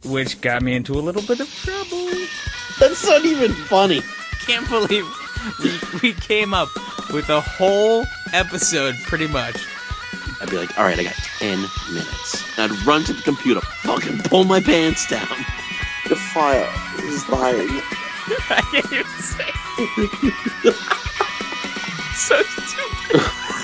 which got me into a little bit of trouble. That's not even funny. Can't believe we came up with a whole episode, pretty much. I'd be like, all right, I got 10 minutes. I'd run to the computer, fucking pull my pants down. The fire is dying. I can't even say it. So stupid.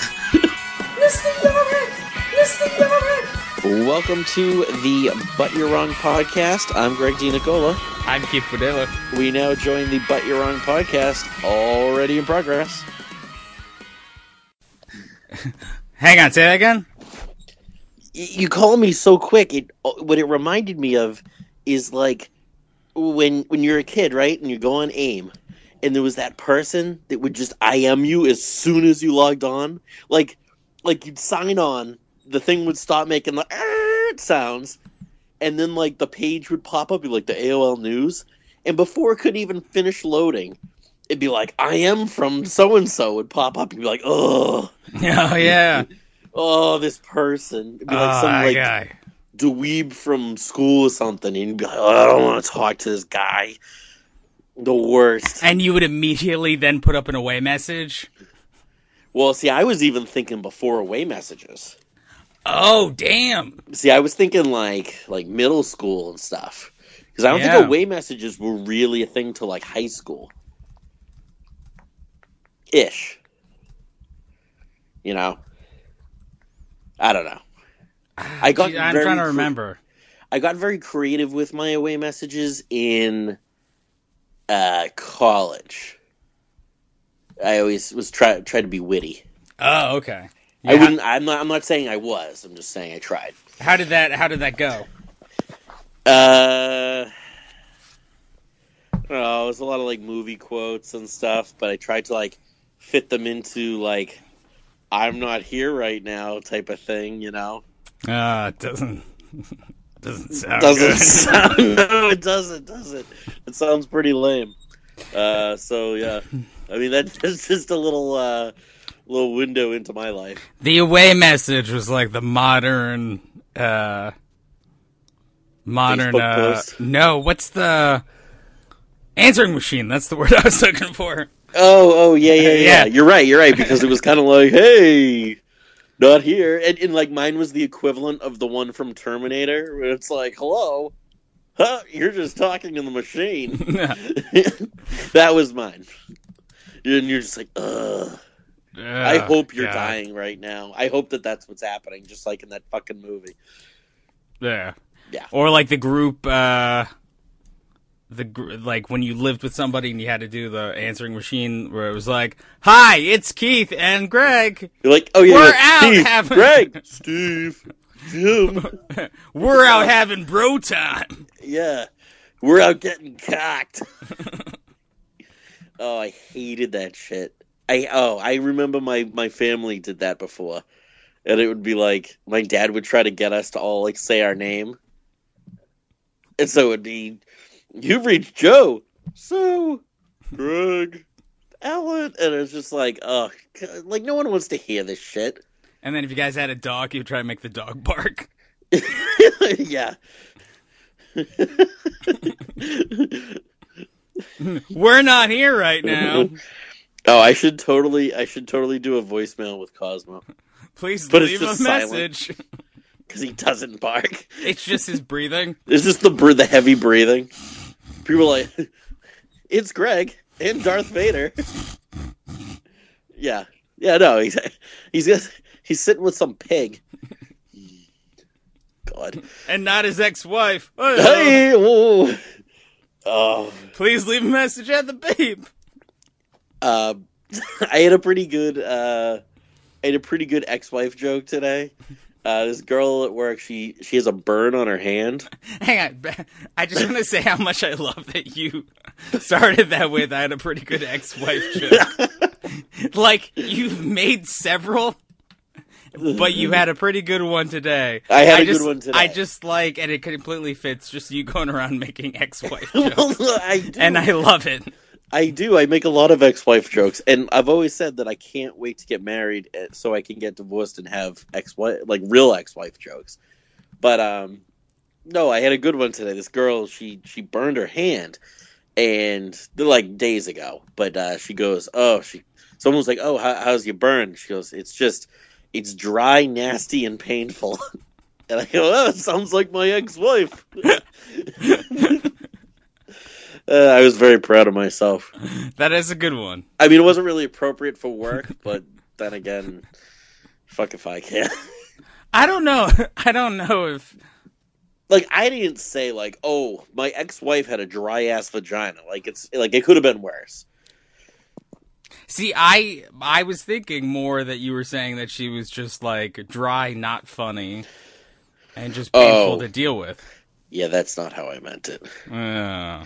Mr. Yarrick! Welcome to the But You're Wrong podcast. I'm Greg DiNicola. I'm Keith Padilla. We now join the But You're Wrong podcast, already in progress. Hang on, say that again? You call me so quick. What it reminded me of is like when you're a kid, right? And you go on AIM, and there was that person that would just IM you as soon as you logged on. Like you'd sign on, the thing would stop making the sounds, and then like the page would pop up, like the AOL News, and before it could even finish loading, it'd be like, I am from so-and-so would pop up, and you'd be like, oh. Oh, yeah. Oh, this person. It'd be like some like guy. dweeb from school or something, and you'd be like, oh, I don't want to talk to this guy. The worst. And you would immediately then put up an away message? Well, see, I was even thinking before away messages. Oh, damn. See, I was thinking like middle school and stuff. Because I don't think away messages were really a thing till like high school. Ish. You know? I don't know. I'm trying to remember. I got very creative with my away messages in college. I always was try to be witty. Oh, okay. Yeah. I'm not saying I was. I'm just saying I tried. How did that go? I don't know, it was a lot of like movie quotes and stuff, but I tried to like fit them into like I'm not here right now type of thing, you know. It doesn't sound good. No, it doesn't. It sounds pretty lame. So yeah, I mean that's just a little window into my life. The away message was like the modern post? No, what's the answering machine? That's the word I was looking for. Oh, yeah. You're right, because it was kind of like, hey, not here. And like mine was the equivalent of the one from Terminator, where it's like, hello, huh, you're just talking in the machine. That was mine. And you're just like, ugh. I hope you're dying right now. I hope that's what's happening, just like in that fucking movie. Yeah. Yeah. Or like the group, like when you lived with somebody and you had to do the answering machine where it was like, hi, it's Keith and Greg. You're like, oh yeah, we're out Steve, having Greg, Steve, Jim. We're out having bro time. Yeah, we're out getting cocked. Oh, I hated that shit. I remember my family did that before, and it would be like my dad would try to get us to all like say our name, and so it would be, you've reached Joe, so Greg, Alan, and it's just like, oh, like no one wants to hear this shit. And then if you guys had a dog, you'd try to make the dog bark. Yeah. We're not here right now. Oh, I should totally do a voicemail with Cosmo. Please but leave a message. Because he doesn't bark. It's just his breathing. It's just the heavy breathing. People are like, it's Greg and Darth Vader. Yeah, no, he's sitting with some pig. God. And not his ex-wife. Hey, oh. Please leave a message at the beep. I had a pretty good ex-wife joke today. This girl at work, she has a burn on her hand. Hang on, I just want to say how much I love that you started that with, I had a pretty good ex-wife joke. Like, you've made several, but you had a pretty good one today. I had a good one today. I just like, and it completely fits, just you going around making ex-wife jokes. Well, I do. And I love it. I do. I make a lot of ex-wife jokes, and I've always said that I can't wait to get married so I can get divorced and have real ex-wife jokes. But No, I had a good one today. This girl, she burned her hand, and like days ago. But she goes, someone was like, "Oh, how's your burn?" She goes, it's dry, nasty, and painful." And I go, "Oh, it sounds like my ex-wife." I was very proud of myself. That is a good one. I mean, it wasn't really appropriate for work, but then again, fuck if I can. I don't know. I don't know if... Like, I didn't say, like, "Oh, my ex-wife had a dry-ass vagina." Like, it could have been worse. See, I was thinking more that you were saying that she was just, like, dry, not funny, and just painful to deal with. Yeah, that's not how I meant it. Yeah.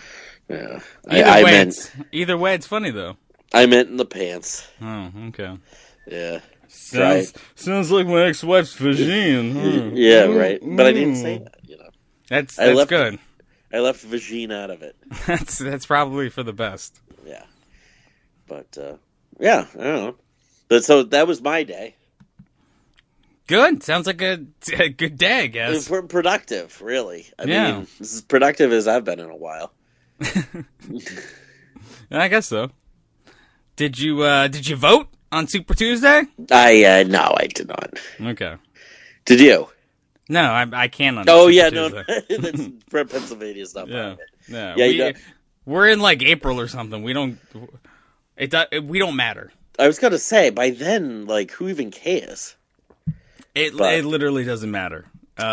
Either way, it's funny, though. I meant in the pants. Oh, okay. Yeah. Sounds like my ex-wife's vagine. Yeah, right. But I didn't say that, you know. That's good. I left vagine out of it. That's probably for the best. Yeah. But, yeah, I don't know. But so that was my day. Good. Sounds like a good day, I guess. Productive, really. I mean, this is productive as I've been in a while. I guess so. Did you vote on Super Tuesday? No, I did not. Okay. Did you? No, I can't on Super Tuesday. No. That's Pennsylvania's not part of it. Yeah. We're in like April or something. We don't matter. I was gonna say, by then, like, who even cares? It literally doesn't matter.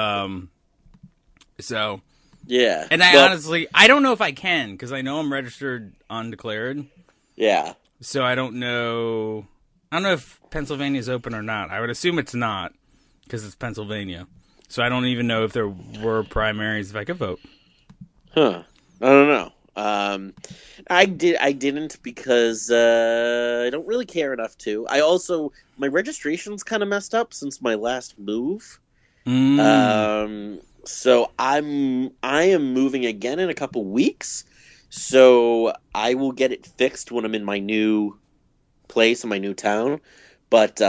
So yeah, and honestly, I don't know if I can because I know I'm registered undeclared. Yeah. So I don't know if Pennsylvania's open or not. I would assume it's not because it's Pennsylvania. So I don't even know if there were primaries if I could vote. Huh? I don't know. I didn't because I don't really care enough to. My registration's kind of messed up since my last move. So I am moving again in a couple weeks. So I will get it fixed when I'm in my new place in my new town. But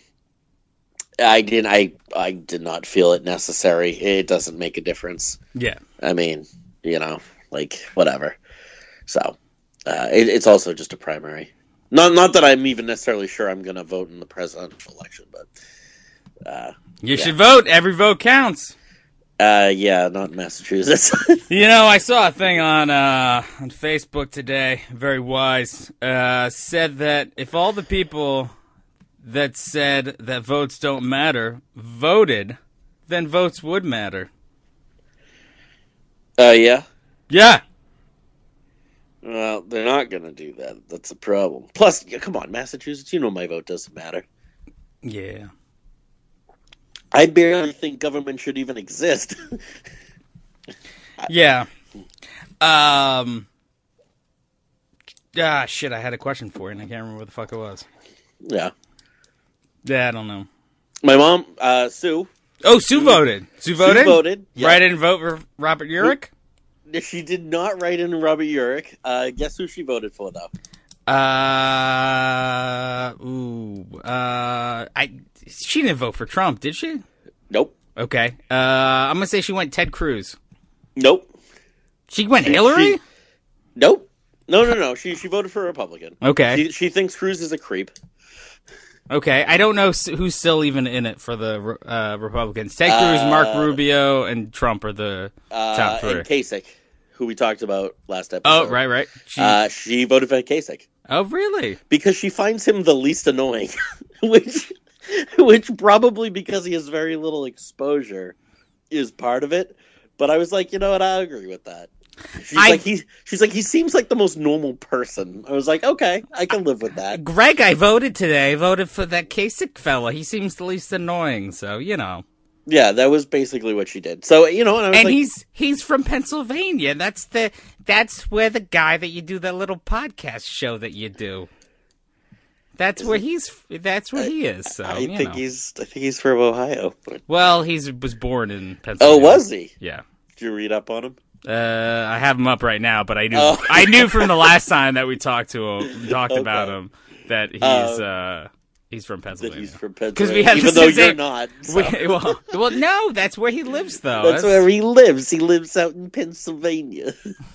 I did not feel it necessary. It doesn't make a difference. Yeah. I mean, like, whatever. So, it's also just a primary. Not that I'm even necessarily sure I'm going to vote in the presidential election, but... you should vote. Every vote counts. Yeah, not in Massachusetts. I saw a thing on Facebook today, very wise, said that if all the people that said that votes don't matter voted, then votes would matter. Yeah? Yeah. Well, they're not going to do that. That's a problem. Plus, come on, Massachusetts, my vote doesn't matter. Yeah. I barely think government should even exist. Yeah. Shit, I had a question for you, and I can't remember what the fuck it was. Yeah. Yeah, I don't know. My mom, Sue. Oh, Sue voted. Sue voted? Sue voted. Yeah. Right in vote for Robert Urich? She did not write in Robert Urich. Guess who she voted for, though? She didn't vote for Trump, did she? Nope. Okay. I'm going to say she went Ted Cruz. Nope. She went Hillary? Nope. No. She voted for a Republican. Okay. She thinks Cruz is a creep. Okay. I don't know who's still even in it for the Republicans. Ted Cruz, Mark Rubio, and Trump are the top three. And Kasich, who we talked about last episode. Oh, right. She voted for Kasich. Oh, really? Because she finds him the least annoying, which probably because he has very little exposure is part of it. But I was like, you know what? I agree with that. She's like, he seems like the most normal person. I was like, okay, I can live with that. Greg, I voted today. I voted for that Kasich fella. He seems the least annoying, so, Yeah, that was basically what she did. So, and I was like, he's from Pennsylvania. That's where the guy that you do that little podcast show that you do. That's where he is. So I think he's from Ohio. But... Well, was born in Pennsylvania. Oh, was he? Yeah. Did you read up on him? I have him up right now, but I knew I knew from the last time that we talked about him that He's from that Pennsylvania. he's from 'Cause Pennsylvania. we had Even the though same- you're not. So. Well, no, that's where he lives, though. That's where he lives. He lives out in Pennsylvania.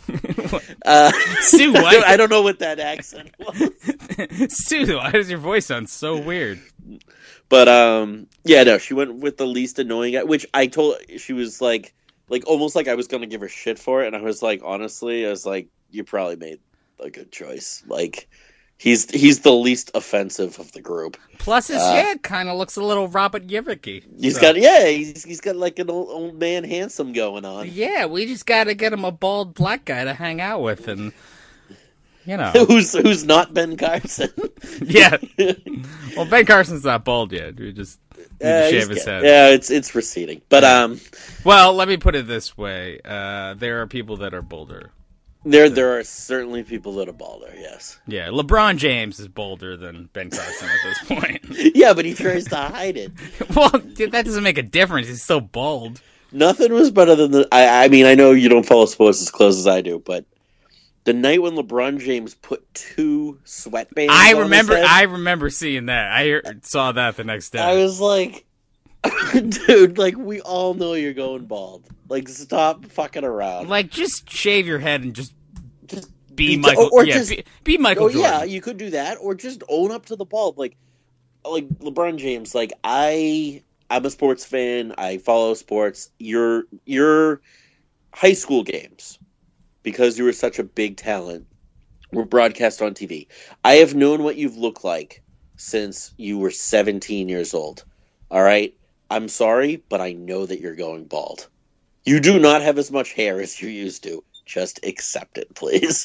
Sue, what? I don't know what that accent was. Sue, why does your voice sound so weird? But yeah, no, she went with the least annoying guy, which I told she was like almost like I was gonna give her shit for it, and I was like, honestly, I was like, you probably made a good choice. Like, he's the least offensive of the group. Plus, his head kind of looks a little Robert Yivicki. He's got like an old man handsome going on. Yeah, we just got to get him a bald black guy to hang out with, and you know, who's not Ben Carson. yeah. Well, Ben Carson's not bald yet. We just need to shave his head. Yeah, it's receding. But well, let me put it this way: there are people that are bolder. There are certainly people that are balder. Yes. Yeah, LeBron James is bolder than Ben Carson at this point. Yeah, but he tries to hide it. Well, dude, that doesn't make a difference. He's so bald. Nothing was better than I mean, I know you don't follow sports as close as I do, but the night when LeBron James put 2 sweatbands I on his head, I remember seeing that. Saw that the next day. I was like, dude, like, we all know you're going bald. Like, stop fucking around. Like, just shave your head and just be be- Michael. or Yeah, just- be Michael Oh Jordan. yeah, you could do that, or just own up to the bald. Like LeBron James. Like I'm a sports fan. I follow sports. Your high school games, because you were such a big talent, were broadcast on TV. I have known what you've looked like since you were 17 years old. All right, I'm sorry, but I know that you're going bald. You do not have as much hair as you used to. Just accept it, please.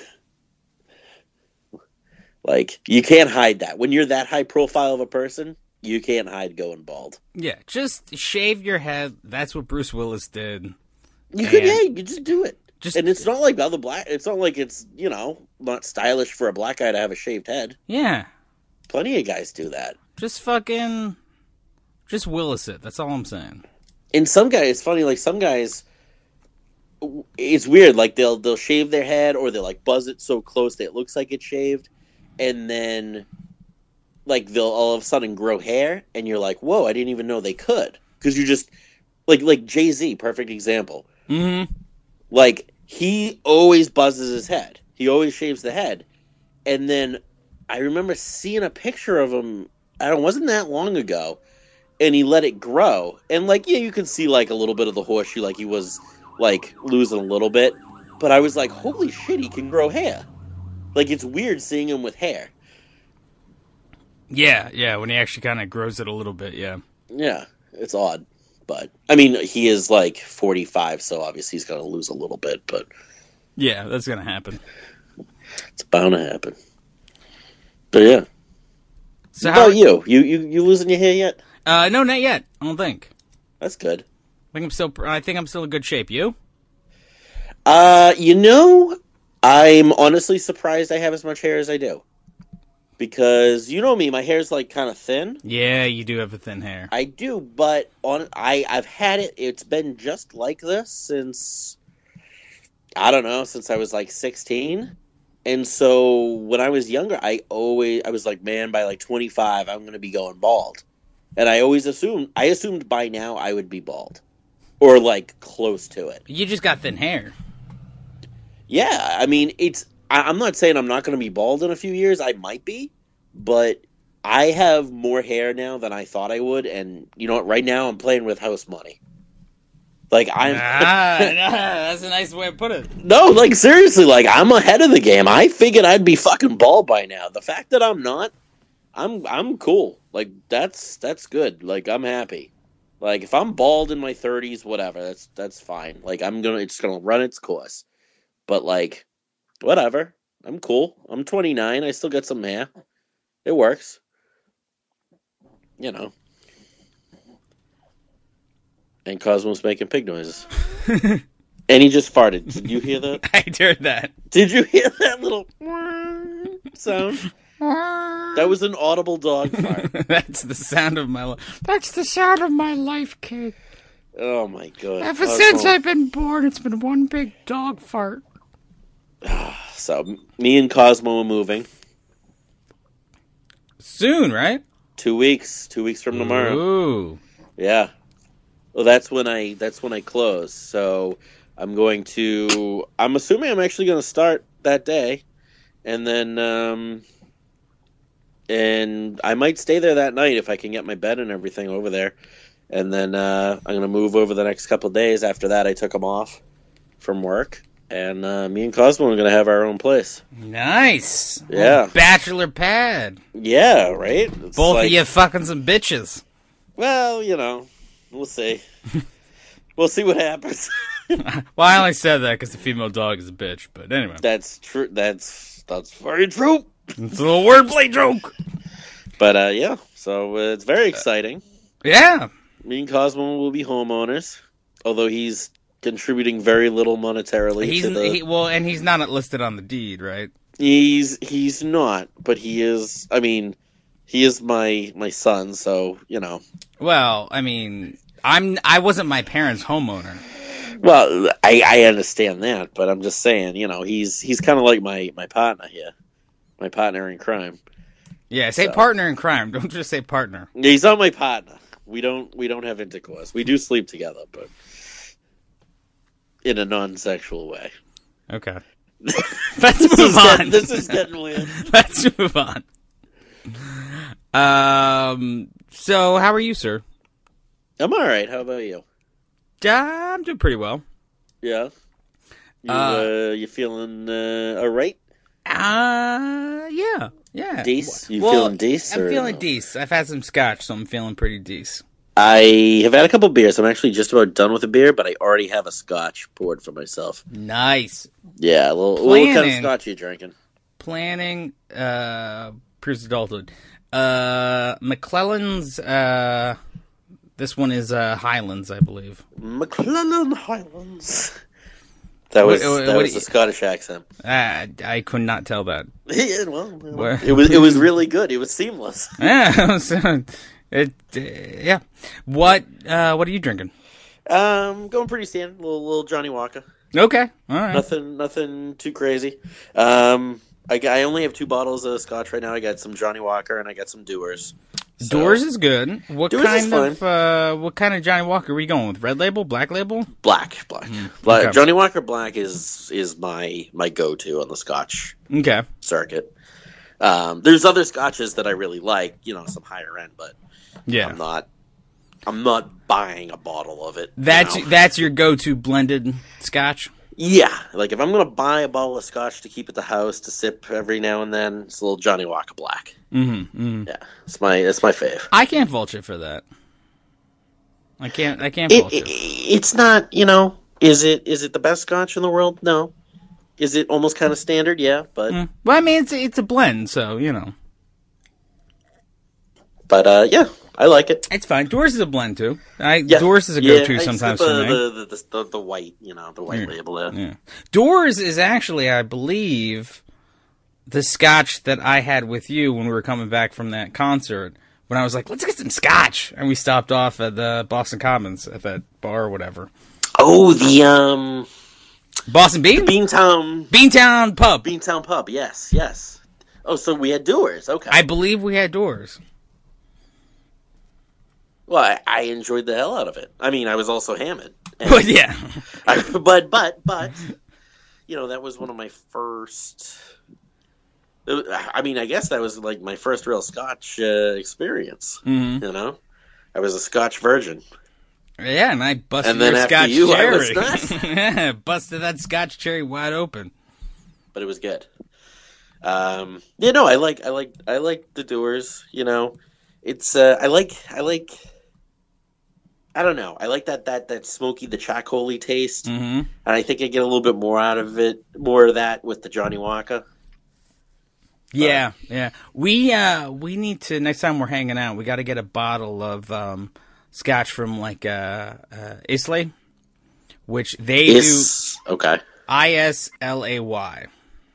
Like, you can't hide that. When you're that high profile of a person, you can't hide going bald. Yeah, just shave your head. That's what Bruce Willis did. You could just do it. Just And it's not like other black. It's not like it's not stylish for a black guy to have a shaved head. yeah, Plenty of guys do that. just Willis it. That's all I'm saying. And some guys, it's funny. Like some guys, it's weird. Like they'll shave their head, or they'll like buzz it so close that it looks like it's shaved, and then like they'll all of a sudden grow hair, and you're like, whoa, I didn't even know they could, because you just like Jay-Z, perfect example. Mm-hmm. Like, he always buzzes his head. He always shaves the head. And then I remember seeing a picture of him, it wasn't that long ago, and he let it grow. And, like, yeah, you can see, like, a little bit of the horseshoe, like, he was, like, losing a little bit. But I was like, holy shit, he can grow hair. Like, it's weird seeing him with hair. Yeah, when he actually kind of grows it a little bit, yeah. Yeah, it's odd. But, I mean, he is, like, 45, so obviously he's going to lose a little bit, but Yeah, that's going to happen. it's bound to happen. But, yeah. So How about you? You losing your hair yet? No, not yet. I don't think. That's good. I think I'm still in good shape. You? I'm honestly surprised I have as much hair as I do. Because, you know me, my hair's, like, kind of thin. Yeah, you do have a thin hair. I do, but I've had it, it's been just like this since, I don't know, since I was, like, 16. And so, when I was younger, I was like, man, by, like, 25, I'm going to be going bald. And I assumed by now I would be bald. Or, like, close to it. You just got thin hair. Yeah, I mean, I'm not saying I'm not going to be bald in a few years. I might be, but I have more hair now than I thought I would, and you know what? Right now, I'm playing with house money. Like That's a nice way to put it. No, like seriously, like I'm ahead of the game. I figured I'd be fucking bald by now. The fact that I'm not, I'm cool. Like that's good. Like I'm happy. Like if I'm bald in my 30s, whatever, that's fine. Like it's gonna run its course. But like. Whatever. I'm cool. I'm 29. I still got some hair. It works. You know. And Cosmo's making pig noises. And he just farted. Did you hear that? I heard that. Did you hear that little sound? That was an audible dog fart. That's the sound of my life. That's the sound of my life, kid. Oh my god. Ever since I've been born, it's been one big dog fart. So, me and Cosmo are moving. Soon, right? 2 weeks. 2 weeks from tomorrow. Ooh. Yeah. Well, that's when I close. So I'm assuming I'm actually going to start that day, and then and I might stay there that night if I can get my bed and everything over there. And then I'm going to move over the next couple of days. After that, I took them off from work. And me and Cosmo are going to have our own place. Nice. Yeah. Bachelor pad. Yeah, right? It's Both of you fucking some bitches. Well, we'll see. We'll see what happens. Well, I only said that because the female dog is a bitch. But anyway. That's true. That's very true. It's a little wordplay joke. But, yeah. So it's very exciting. Yeah. Me and Cosmo will be homeowners. Although he's contributing very little monetarily. And he's not listed on the deed, right? He's not, but he is. I mean, he is my son, so Well, I mean, I wasn't my parents' homeowner. Well, I understand that, but I'm just saying, he's kind of like my partner here, my partner in crime. Yeah, say partner in crime. Don't just say partner. He's not my partner. We don't have intercourse. We do sleep together, but in a non-sexual way. Okay. Let's move on. This is getting weird. Let's move on. So how are you, sir? I'm all right. How about you? I'm doing pretty well. Yeah. You feeling all right? Yeah. Dece? Feeling dece? I'm feeling dece. I've had some scotch, so I'm feeling pretty dece. I have had a couple beers. I'm actually just about done with a beer, but I already have a scotch poured for myself. Nice. Yeah, what kind of scotch are you drinking? Planning, proves adulthood. McClellan's, this one is, Highlands, I believe. McClellan Highlands. That was a Scottish accent. I could not tell that. Yeah, well, it was really good. It was seamless. Yeah, yeah. What are you drinking? Going pretty standard. Little Johnny Walker. Okay, all right. Nothing too crazy. I only have 2 bottles of scotch right now. I got some Johnny Walker and I got some Dewar's. Dewar's is good. What Dewar's kind of Johnny Walker are we going with? Red Label, Black Label? Black. Okay. Johnny Walker Black is my go-to on the scotch circuit. There's other scotches that I really like, some higher end, but yeah, I'm not buying a bottle of it. That's your go-to blended scotch? Yeah, like if I'm gonna buy a bottle of scotch to keep at the house to sip every now and then, it's a little Johnny Walker Black. Mm-hmm. Yeah, it's my fave. I can't fault you for that. I can't fault you. It's not, is it the best scotch in the world? No. Is it almost kind of standard? Yeah, but well, I mean, it's a blend, so But yeah, I like it. It's fine. Dewar's is a blend too. Dewar's is a go-to sometimes for me. The white, the white label there. Yeah. Dewar's is actually, I believe, the scotch that I had with you when we were coming back from that concert. When I was like, let's get some scotch, and we stopped off at the Boston Commons at that bar or whatever. Oh, the Boston Bean? Beantown Pub. Beantown Pub. Yes. Oh, so we had Dewar's. Okay. I believe we had Dewar's. Well, I enjoyed the hell out of it. I mean, I was also hammered. But yeah. But that was one of my first. I mean, I guess that was like my first real Scotch experience. Mm-hmm. I was a Scotch virgin. Yeah, and I busted your Scotch you, cherry. I was not. Busted that Scotch cherry wide open. But it was good. I like the Dewar's. It's I don't know. I like that smoky, the charcoaly taste, and I think I get a little bit more out of it, more of that with the Johnny Walker. Yeah. We need to, next time we're hanging out, we got to get a bottle of scotch from like Islay, which they do. Okay. Islay.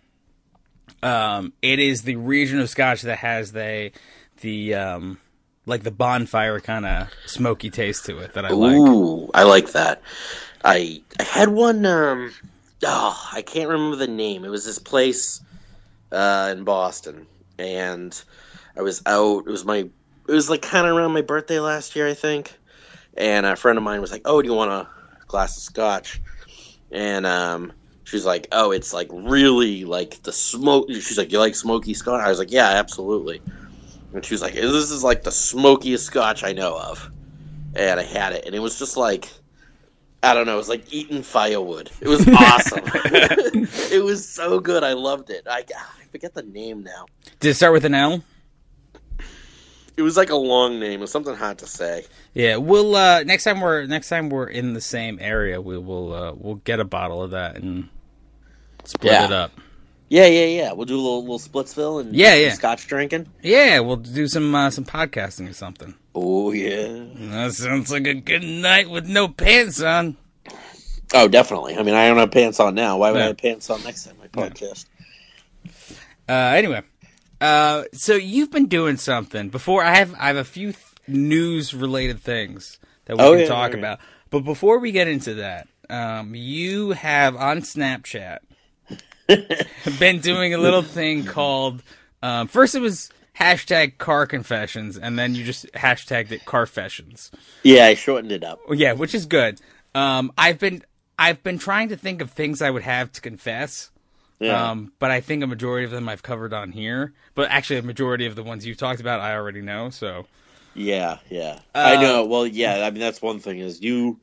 It is the region of scotch that has the like the bonfire kind of smoky taste to it that I like. Ooh, I like that. I had one. I can't remember the name. It was this place in Boston, and I was out. It was my it was like kind of around my birthday last year, I think. And a friend of mine was like, "Oh, do you want a glass of scotch?" And she's like, "Oh, it's like really like the smoke." She's like, "You like smoky scotch?" I was like, "Yeah, absolutely." And she was like, "This is like the smokiest scotch I know of." And I had it, and it was just like, I don't know, it was like eating firewood. It was awesome. It was so good. I loved it. I forget the name now. Did it start with an L? It was like a long name. It was something hard to say. Yeah, we'll next time we're in the same area, we'll get a bottle of that and split it up. Yeah. We'll do a little Splitsville and some scotch drinking. Yeah, we'll do some podcasting or something. Oh yeah, that sounds like a good night with no pants on. Oh, definitely. I mean, I don't have pants on now. Why would I have pants on next time my podcast? Anyway, so you've been doing something before. I have a few news related things that we can talk about. But before we get into that, you have on Snapchat been doing a little thing called. First, it was hashtag car confessions, and then you just hashtagged it carfessions. Yeah, I shortened it up. Yeah, which is good. I've been trying to think of things I would have to confess. Yeah. But I think a majority of them I've covered on here. But actually, a majority of the ones you've talked about, I already know. So. Yeah. I know. Well, yeah. I mean, that's one thing is you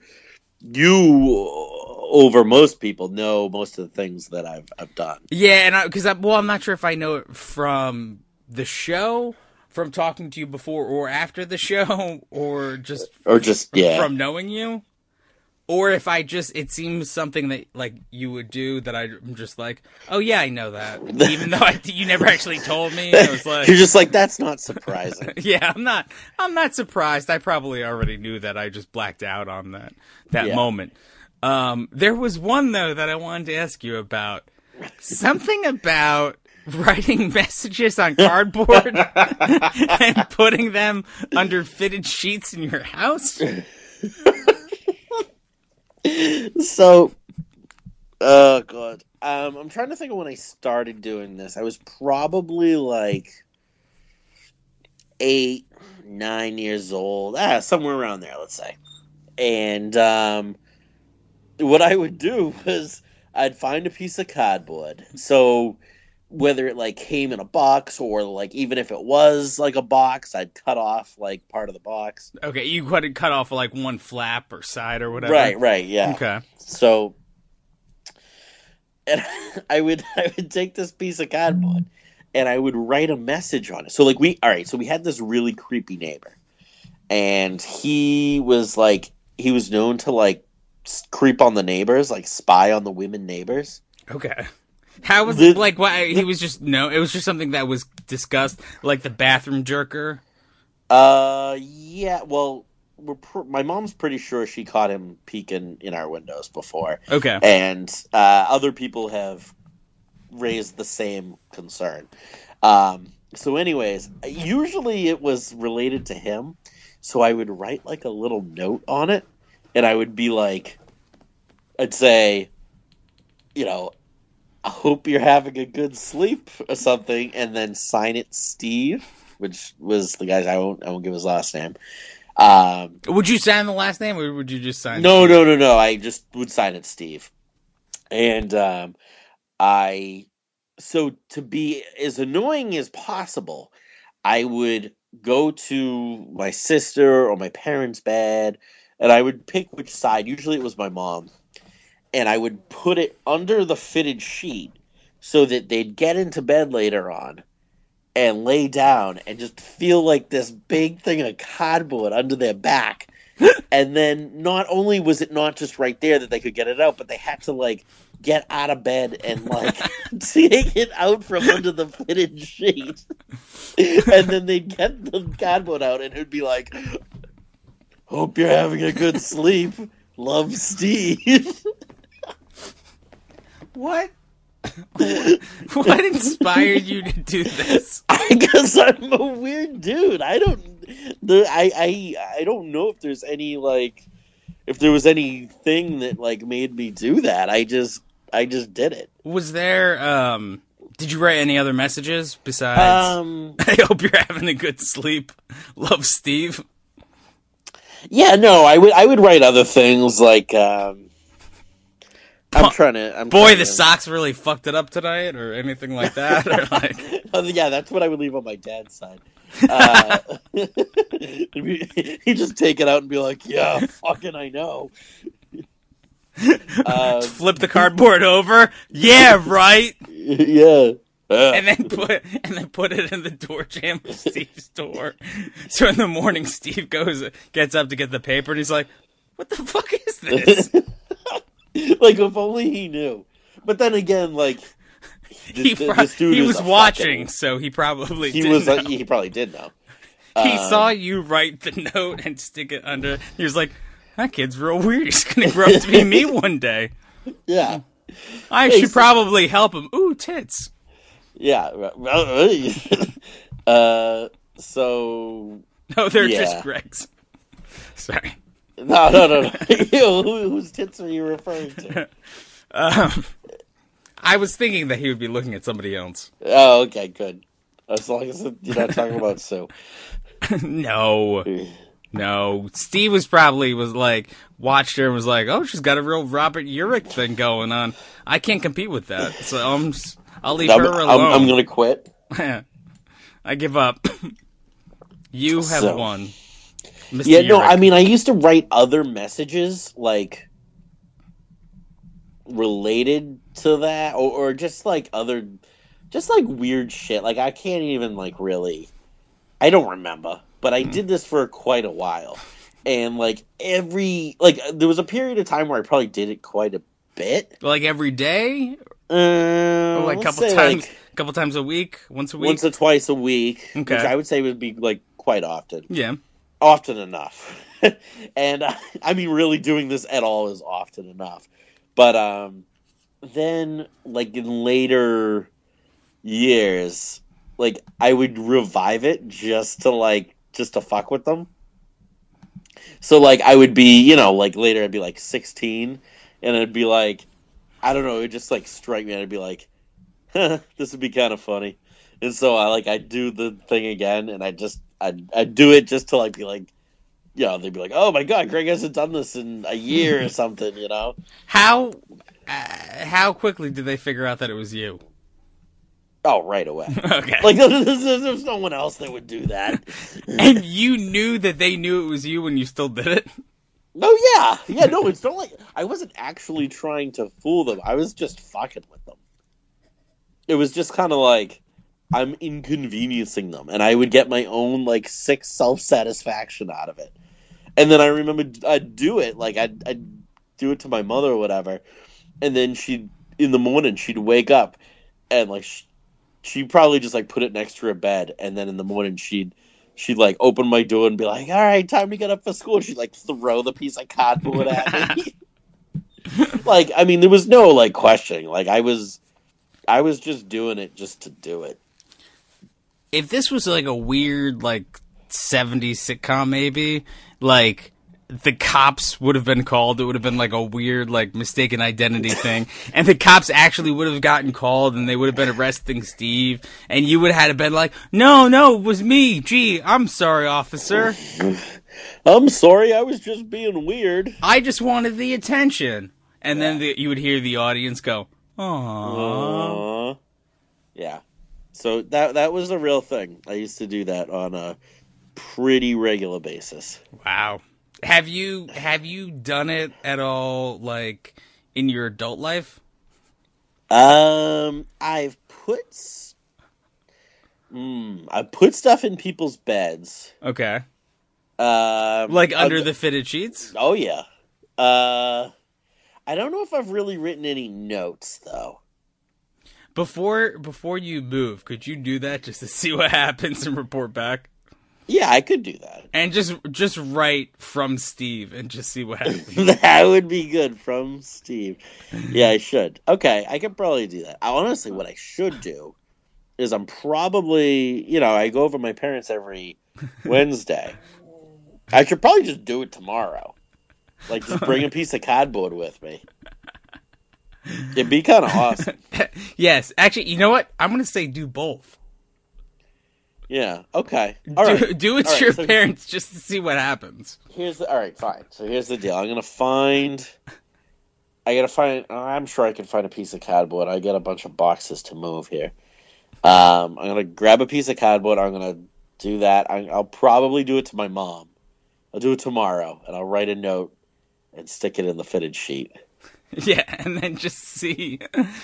over most people know most of the things that I've done. Yeah, and because I'm not sure if I know it from the show, from talking to you before or after the show, or just from knowing you, or if it seems something that like you would do that I'm just like, oh yeah, I know that, even though you never actually told me. I was like, you're just like, that's not surprising. Yeah, I'm not surprised. I probably already knew that. I just blacked out on that moment. There was one though that I wanted to ask you about. Something about writing messages on cardboard and putting them under fitted sheets in your house. So, oh god, I'm trying to think of when I started doing this. I was probably like 8, 9 years old, somewhere around there, let's say. And what I would do was I'd find a piece of cardboard. So whether it like came in a box or like even if it was like a box, I'd cut off like part of the box. Okay, you could cut off like one flap or side or whatever. Right, yeah. Okay. So, and I would take this piece of cardboard and I would write a message on it. So like we had this really creepy neighbor, and he was known to like creep on the neighbors, like spy on the women neighbors. Okay. How was it like? Why he was just it was just something that was discussed, like the bathroom jerker. Yeah. Well, my mom's pretty sure she caught him peeking in our windows before. Okay. And other people have raised the same concern. So, anyways, usually it was related to him. So I would write like a little note on it, and I would be like, I'd say, I hope you're having a good sleep or something, and then sign it Steve, which was the guy's. I won't give his last name. Would you sign the last name, or would you just sign? No. I just would sign it Steve. And so to be as annoying as possible, I would go to my sister or my parents' bed, and I would pick which side. Usually it was my mom. And I would put it under the fitted sheet so that they'd get into bed later on and lay down and just feel like this big thing of cardboard under their back. And then not only was it not just right there that they could get it out, but they had to like get out of bed and like take it out from under the fitted sheet. And then they'd get the cardboard out and it'd be like, hope you're having a good sleep. Love, Steve. What? What inspired you to do this? Because I'm a weird dude. I don't know if there's any if there was anything that made me do that. I just did it. Was there Did you write any other messages besides, I hope you're having a good sleep. Love, Steve? Yeah, no, I would write other things like, I'm trying the Sox really fucked it up tonight, or anything like that, or like... Yeah, that's what I would leave on my dad's side. He'd just take it out and be like, yeah, fucking I know. Flip the cardboard over? Yeah, right? Yeah. And then put it in the door jamb of Steve's door. So in the morning, Steve gets up to get the paper, and he's like, what the fuck is this? Like, if only he knew. But then again, like, he was watching, so he probably did know. He probably did know. He saw you write the note and stick it under. He was like, that kid's real weird. He's going to grow up to be me one day. Yeah. I should probably help him. Ooh, tits. Yeah. So... No, they're just Greg's. Sorry. No. Whose tits are you referring to? I was thinking that he would be looking at somebody else. Oh, okay, good. As long as you're not talking about Sue. No. Steve watched her and was like, oh, she's got a real Robert Urich thing going on. I can't compete with that, so I'll leave her alone. I'm going to quit. I give up. You have won. Mr. Yeah, no, Urich. I mean, I used to write other messages, like, related to that, or just, like, weird shit. Like, I can't even, like, really... I don't remember, but I did this for quite a while. And, like, there was a period of time where I probably did it quite a bit. Like, every day? Or, like, couple times a week? Once a week? Once or twice a week. Okay. Which I would say would be, like, quite often. Yeah. Often enough. And, I mean, really doing this at all is often enough. But, then, like, in later years, like, I would revive it just to fuck with them. So, like, I would be, like, later I'd be, like, 16, and it'd be, like, I don't know, it would just, like, strike me, and I'd be like, this would be kind of funny. And so, I'd do the thing again, and I'd do it just to, like, be like, they'd be like, oh my god, Greg hasn't done this in a year or something, How quickly did they figure out that it was you? Oh, right away. Okay. Like, there's no one else that would do that. And you knew that they knew it was you when you still did it? Oh, yeah. Yeah, no, it's not like... I wasn't actually trying to fool them. I was just fucking with them. It was just kind of like, I'm inconveniencing them. And I would get my own, like, sick self-satisfaction out of it. And then I remember I'd do it. Like, I'd do it to my mother or whatever. And then in the morning, she'd wake up and, like... She'd probably just, like, put it next to her bed, and then in the morning she'd like, open my door and be like, all right, time to get up for school. She'd, like, throw the piece of cardboard at me. Like, I mean, there was no, like, questioning. Like, I was just doing it just to do it. If this was, like, a weird, like, 70s sitcom, maybe, like... the cops would have been called. It would have been like a weird, like, mistaken identity thing. And the cops actually would have gotten called and they would have been arresting Steve. And you would have been like, no, it was me. Gee, I'm sorry, officer. I'm sorry, I was just being weird. I just wanted the attention. And then you would hear the audience go, aww. Yeah. So that was a real thing. I used to do that on a pretty regular basis. Wow. Have you done it at all, like, in your adult life? I've put stuff in people's beds. Okay. Like under the fitted sheets? Oh yeah. I don't know if I've really written any notes though. Before you move, could you do that just to see what happens and report back? Yeah, I could do that. And just write from Steve and just see what happens. That would be good, from Steve. Yeah, I should. Okay, I could probably do that. Honestly, what I should do is I'm probably, I go over my parents every Wednesday. I should probably just do it tomorrow. Like, just bring a piece of cardboard with me. It'd be kind of awesome. Yes, actually, you know what? I'm gonna say do both. Yeah. Okay. All right. Do it to your parents just to see what happens. All right. Fine. So here's the deal. I'm gonna find. I'm sure I can find a piece of cardboard. I got a bunch of boxes to move here. I'm gonna grab a piece of cardboard. I'm gonna do that. I'll probably do it to my mom. I'll do it tomorrow, and I'll write a note and stick it in the fitted sheet. Yeah, and then just see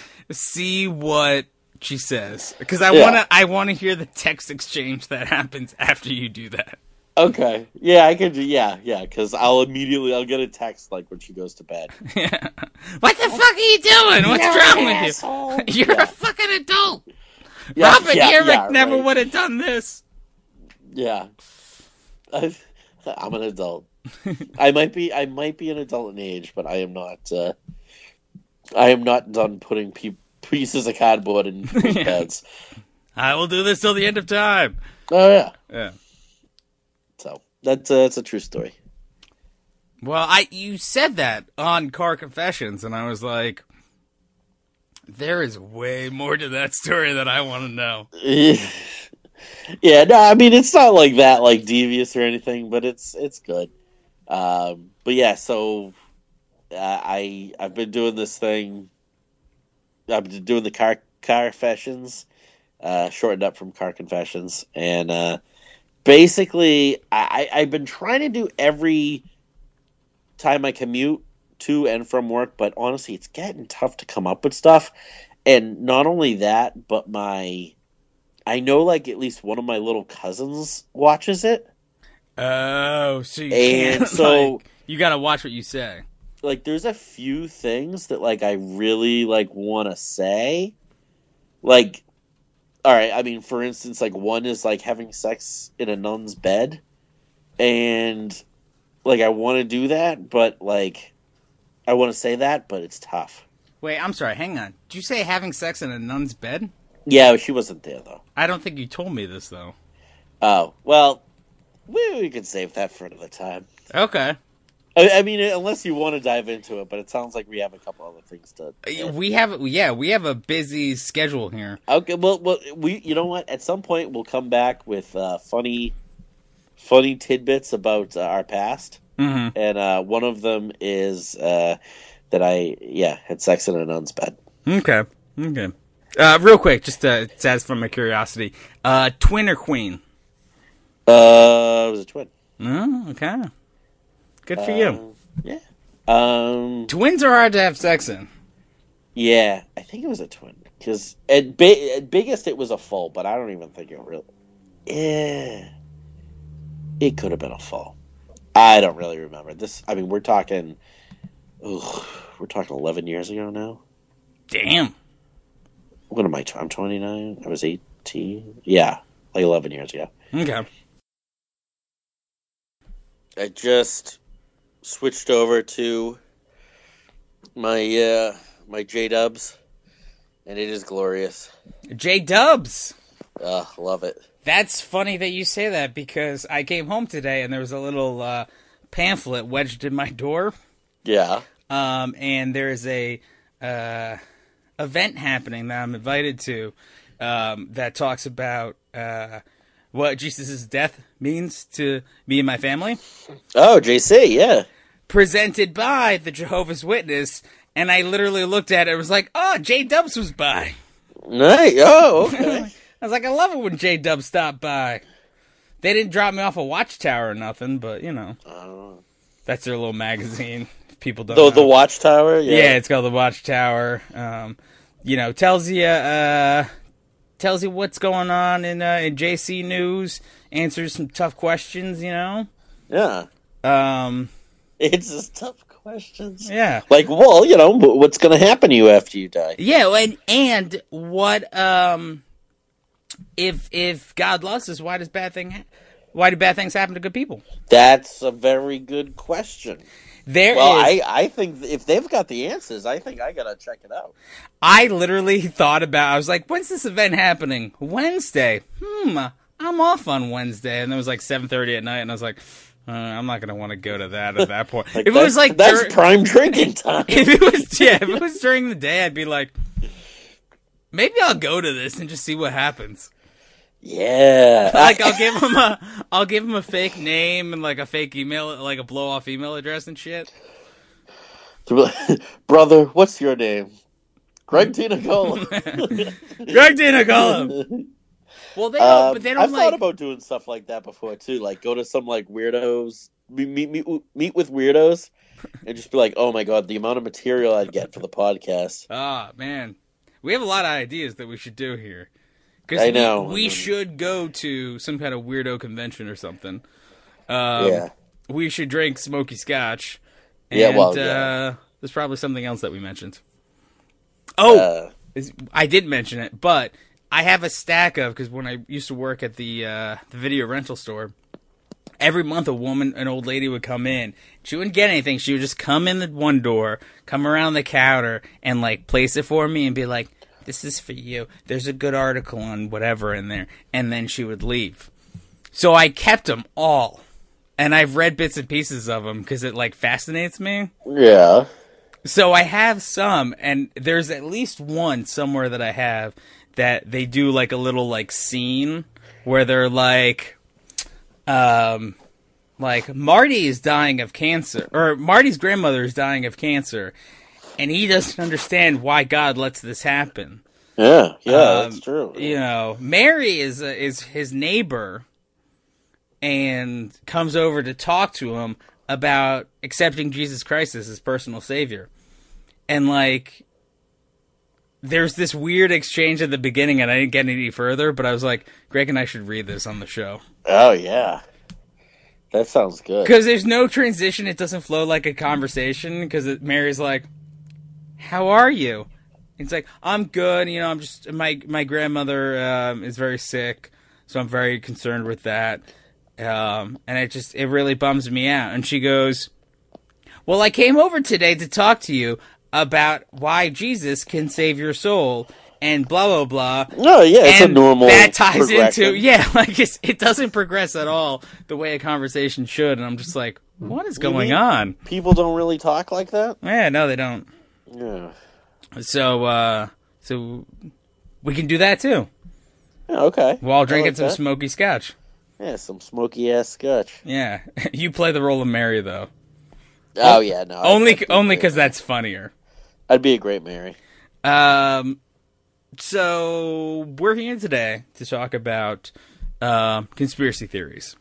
what she says, because I wanna hear the text exchange that happens after you do that. Okay. Yeah, I can do. Yeah, because I'll get a text like when she goes to bed. Yeah. What the fuck are you doing? What's wrong with you? You're a fucking adult. Yeah, Robert Urich never would have done this. Yeah. I'm an adult. I might be an adult in age, but I am not. I am not done putting pieces of cardboard in beds. I will do this till the end of time. Oh yeah. Yeah. So that's a true story. Well, you said that on Car Confessions, and I was like, there is way more to that story that I want to know. Yeah, no, I mean it's not like that, like devious or anything, but it's good. But yeah, so I've been doing this thing. I've been doing the car confessions, shortened up from Car Confessions, and basically I've been trying to do every time I commute to and from work, but honestly, it's getting tough to come up with stuff. And not only that, but I know like at least one of my little cousins watches it. Oh, so you can't. So like, you gotta watch what you say. Like, there's a few things that like I really like want to say. Like, all right, I mean, for instance, like one is like having sex in a nun's bed, and like I want to do that, but like I want to say that, but it's tough. Wait, I'm sorry. Hang on. Did you say having sex in a nun's bed? Yeah, she wasn't there though. I don't think you told me this though. Oh well, we can save that for another time. Okay. I mean, unless you want to dive into it, but it sounds like we have a couple other things to. We have a busy schedule here. Okay, well, you know what? At some point, we'll come back with funny tidbits about our past, and one of them is that I had sex in a nun's bed. Okay. Real quick, just to satisfy my curiosity, twin or queen? It was a twin. Oh, okay. Good for you. Yeah. Twins are hard to have sex in. Yeah, I think it was a twin. Because at biggest it was a full, but I don't even think it really... Yeah. It could have been a full. I don't really remember. We're talking 11 years ago now. Damn. What am I? I'm 29. I was 18. Yeah, like 11 years ago. Okay. I just switched over to my my J-Dubs, and it is glorious. J-Dubs! Love it. That's funny that you say that, because I came home today and there was a little pamphlet wedged in my door. Yeah. And there's a event happening that I'm invited to that talks about what Jesus' death means to me and my family. Oh, JC, yeah. Presented by the Jehovah's Witness, and I literally looked at it and was like, oh, J-Dubs was by. Nice. Oh, okay. I was like, I love it when J-Dubs stopped by. They didn't drop me off a watchtower or nothing, but, you know. That's their little magazine. People don't know. The Watchtower? Yeah, it's called the Watchtower. Tells you what's going on in JC News, answers some tough questions, you know? Yeah. It's just tough questions. Yeah. Like, well, you know, what's going to happen to you after you die? Yeah, and what, if God loves us, why do bad things happen to good people? That's a very good question. I think if they've got the answers, I think I gotta check it out. I literally thought I was like, when's this event happening? Wednesday. I'm off on Wednesday. And it was like 7:30 at night, and I was like, I'm not gonna want to go to that at that point. Like, if it was like that's prime drinking time. if it was during the day, I'd be like, maybe I'll go to this and just see what happens. Yeah, Like I'll give him a fake name and like a fake email, like a blow off email address and shit. Brother, what's your name? Greg Tinacola. Greg Tinacola. Well, they don't. But they don't. I've thought about doing stuff like that before too. Like go to some like weirdos, meet with weirdos, and just be like, "Oh my god, the amount of material I'd get for the podcast." Ah, man, we have a lot of ideas that we should do here. I know. We should go to some kind of weirdo convention or something. Yeah. We should drink smoky scotch. And, Yeah, well, there's probably something else that we mentioned. Oh, I did mention it, but I have a stack of, because when I used to work at the video rental store, every month an old lady would come in. She wouldn't get anything. She would just come in the one door, come around the counter, and like place it for me and be like, "This is for you. There's a good article on whatever in there." And then she would leave. So I kept them all. And I've read bits and pieces of them because it like fascinates me. Yeah. So I have some, and there's at least one somewhere that I have that they do like a little like scene where they're like Marty is dying of cancer, or Marty's grandmother is dying of cancer, and he doesn't understand why God lets this happen. Yeah, that's true. You know, Mary is his neighbor, and comes over to talk to him about accepting Jesus Christ as his personal savior. And, like, there's this weird exchange at the beginning, and I didn't get any further, but I was like, Greg and I should read this on the show. Oh, yeah. That sounds good. Because there's no transition. It doesn't flow like a conversation, because Mary's like, how are you? He's like, I'm good. You know, I'm just, my grandmother is very sick, so I'm very concerned with that. And it really bums me out. And she goes, well, I came over today to talk to you about why Jesus can save your soul and blah, blah, blah. No, yeah, it's and a normal that ties progression. into, like it doesn't progress at all the way a conversation should. And I'm just like, what is going on? People don't really talk like that? Yeah, no, they don't. Yeah. So we can do that too. Yeah, okay. While drinking like some that. smoky scotch. Yeah, some smoky ass scotch. Yeah. You play the role of Mary, though. Oh yeah, no. Only because that's funnier. I'd be a great Mary. So we're here today to talk about conspiracy theories.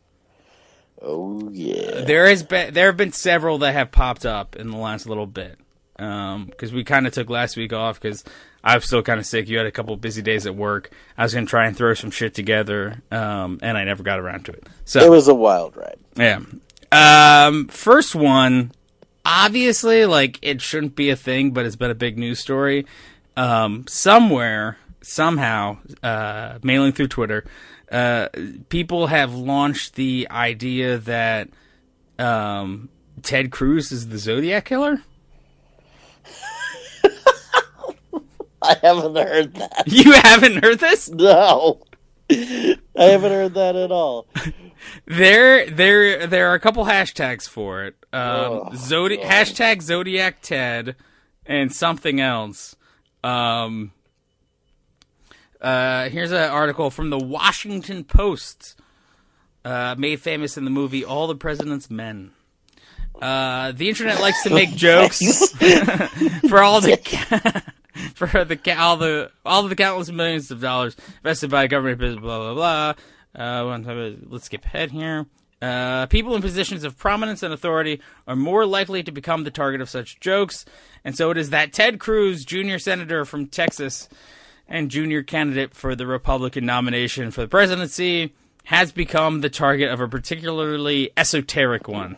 Oh yeah. There have been several that have popped up in the last little bit. Because we kind of took last week off because I was still kind of sick. You had a couple of busy days at work. I was going to try and throw some shit together, and I never got around to it. So it was a wild ride. Yeah. First one, obviously, like, it shouldn't be a thing, but it's been a big news story. Somehow, mailing through Twitter, people have launched the idea that Ted Cruz is the Zodiac Killer. I haven't heard that. You haven't heard this? No. I haven't heard that at all. There are a couple hashtags for it. God. Hashtag Zodiac Ted and something else. Here's an article from the Washington Post, made famous in the movie All the President's Men. The internet likes to make jokes for all the countless millions of dollars invested by government business, blah blah blah. Let's skip ahead here. People in positions of prominence and authority are more likely to become the target of such jokes, and so it is that Ted Cruz, junior senator from Texas and junior candidate for the Republican nomination for the presidency, has become the target of a particularly esoteric one.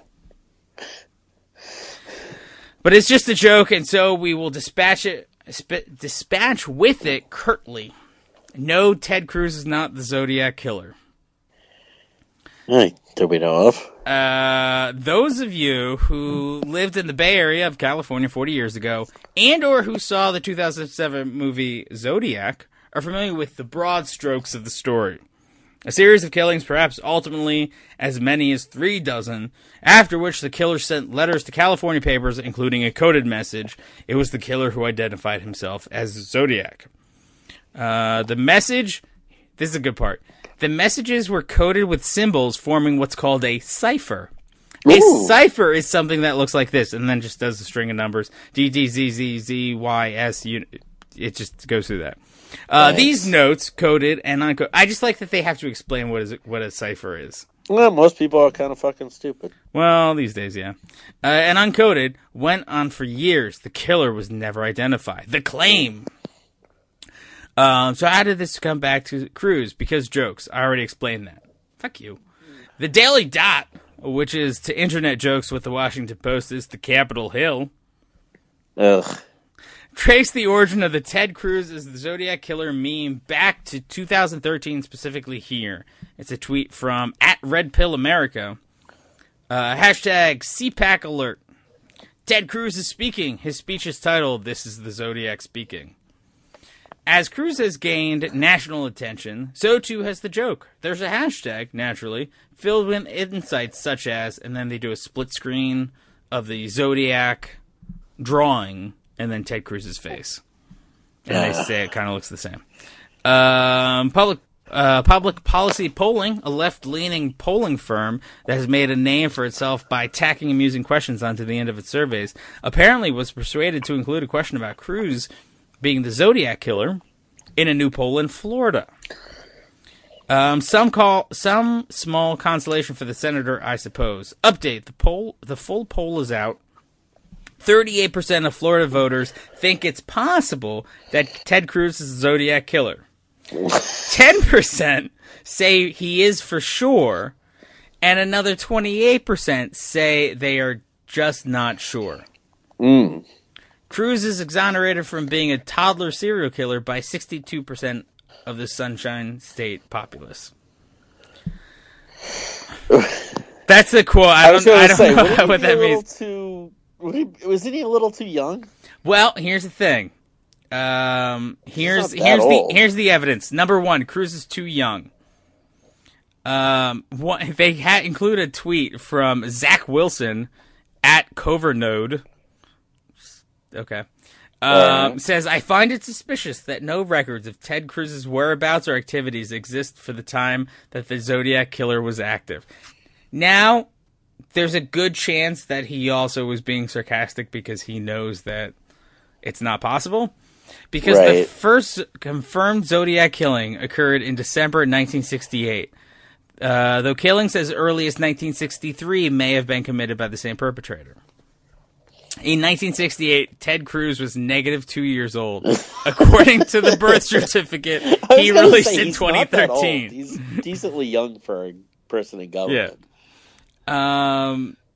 But it's just a joke, and so we will dispatch with it curtly. No, Ted Cruz is not the Zodiac Killer. Hey, do we know of? Those of you who lived in the Bay Area of California 40 years ago, and or who saw the 2007 movie Zodiac, are familiar with the broad strokes of the story. A series of killings, perhaps ultimately as many as 3 dozen, after which the killer sent letters to California papers, including a coded message. It was the killer who identified himself as Zodiac. The message, this is a good part, the messages were coded with symbols forming what's called a cipher. A cipher is something that looks like this, and then just does a string of numbers. D, D, Z, Z, Z, Y, S, it just goes through that. Nice. These notes, coded and uncoded. I just like that they have to explain what a cipher is. Well, most people are kind of fucking stupid. Well, these days, yeah. And uncoded went on for years. The killer was never identified. The claim. So how did this come back to Cruz? Because jokes. I already explained that. Fuck you. The Daily Dot, which is to internet jokes what the Washington Post is to Capitol Hill. Ugh. Trace the origin of the Ted Cruz as the Zodiac Killer meme back to 2013, specifically here. It's a tweet from @RedPillAmerica. Hashtag CPAC alert. Ted Cruz is speaking. His speech is titled, "This is the Zodiac Speaking." As Cruz has gained national attention, so too has the joke. There's a hashtag, naturally, filled with insights such as, and then they do a split screen of the Zodiac drawing, and then Ted Cruz's face. And they say it kind of looks the same. Public Policy Polling, a left-leaning polling firm that has made a name for itself by tacking amusing questions onto the end of its surveys, apparently was persuaded to include a question about Cruz being the Zodiac Killer in a new poll in Florida. Some small consolation for the senator, I suppose. Update: the full poll is out. 38% of Florida voters think it's possible that Ted Cruz is the Zodiac Killer. 10% say he is for sure, and another 28% say they are just not sure. Cruz is exonerated from being a toddler serial killer by 62% of the Sunshine State populace. That's the quote. I don't know what that means. Wasn't he a little too young? Well, here's the thing. Here's the evidence. Number one, Cruz is too young. They include a tweet from Zach Wilson @Covernode. Okay. Says, I find it suspicious that no records of Ted Cruz's whereabouts or activities exist for the time that the Zodiac Killer was active. Now, there's a good chance that he also was being sarcastic because he knows that it's not possible. Because the first confirmed Zodiac killing occurred in December 1968. Though killings as early as 1963 may have been committed by the same perpetrator. In 1968, Ted Cruz was -2 years old, according to the birth certificate he released in 2013. He's decently young for a person in government. Yeah.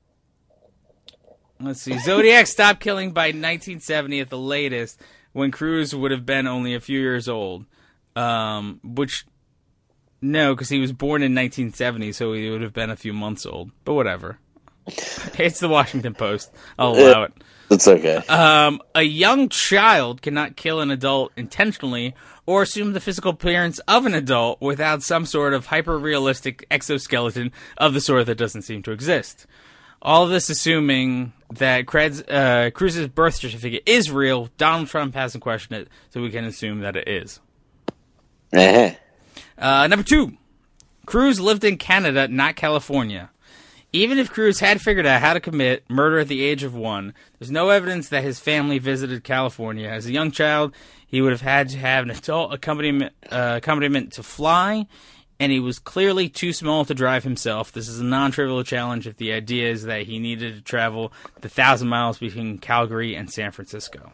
Let's see. Zodiac stopped killing by 1970 at the latest, when Cruz would have been only a few years old. Because he was born in 1970, so he would have been a few months old. But whatever. It's the Washington Post. I'll allow it. It's okay. A young child cannot kill an adult intentionally or assume the physical appearance of an adult without some sort of hyper-realistic exoskeleton of the sort that doesn't seem to exist. All of this assuming that Cruz's birth certificate is real. Donald Trump hasn't questioned it, so we can assume that it is. Number 2. Cruz lived in Canada, not California. Even if Cruz had figured out how to commit murder at the age of 1, there's no evidence that his family visited California. As a young child, he would have had to have an adult accompaniment to fly, and he was clearly too small to drive himself. This is a non-trivial challenge if the idea is that he needed to travel the 1,000 miles between Calgary and San Francisco.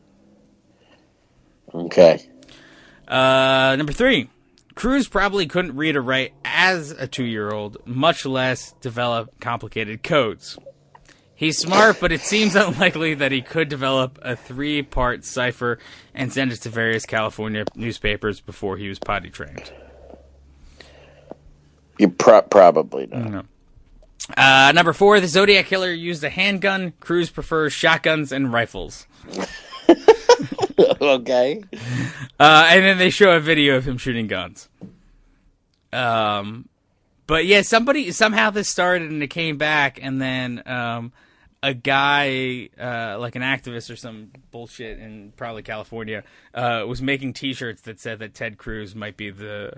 Okay. Number 3. Cruz probably couldn't read or write as a 2-year-old, much less develop complicated codes. He's smart, but it seems unlikely that he could develop a 3-part cipher and send it to various California newspapers before he was potty trained. You probably not. No. Number 4, the Zodiac Killer used a handgun. Cruz prefers shotguns and rifles. Okay. And then they show a video of him shooting guns. But yeah, somehow this started and it came back, and then a guy, like an activist or some bullshit in probably California, was making T-shirts that said that Ted Cruz might be the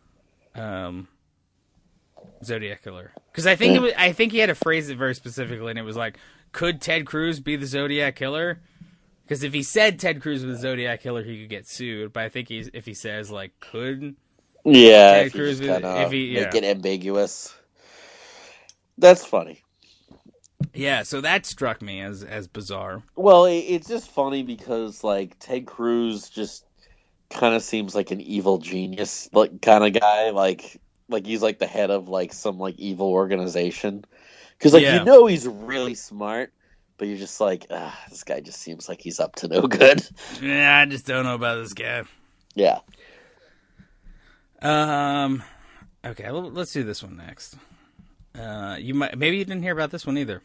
Zodiac killer. Because I think he had to phrase it very specifically, and it was like, could Ted Cruz be the Zodiac killer? Because if he said Ted Cruz was the Zodiac killer, he could get sued. But I think if he says like, could Ted Cruz be, make it ambiguous. That's funny. Yeah, so that struck me as bizarre. Well, it's just funny because like Ted Cruz just kind of seems like an evil genius, like kind of guy, like he's like the head of like some like evil organization. Because like you know he's really smart, but you're just like, this guy just seems like he's up to no good. Yeah, I just don't know about this guy. Yeah. Okay, let's do this one next. Maybe you didn't hear about this one either.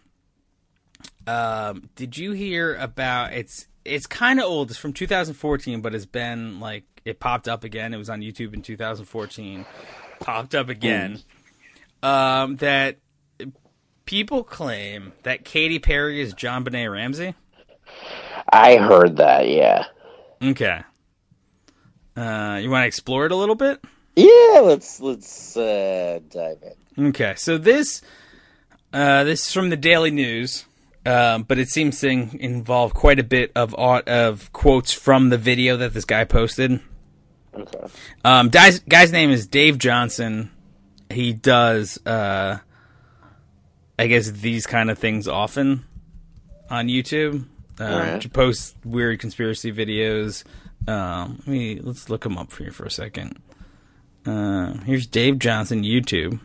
Did you hear about it's kind of old. It's from 2014, but it's been like it popped up again. It was on YouTube in 2014. Popped up again. That people claim that Katy Perry is JonBenet Ramsey. I heard that. Yeah. Okay. You want to explore it a little bit? Yeah, let's dive in. Okay, so this is from the Daily News, but it seems to involve quite a bit of quotes from the video that this guy posted. Okay. Guy's name is Dave Johnson. He does, I guess, these kind of things often on YouTube. Right. To post weird conspiracy videos. Let's look him up for you for a second. Here's Dave Johnson YouTube.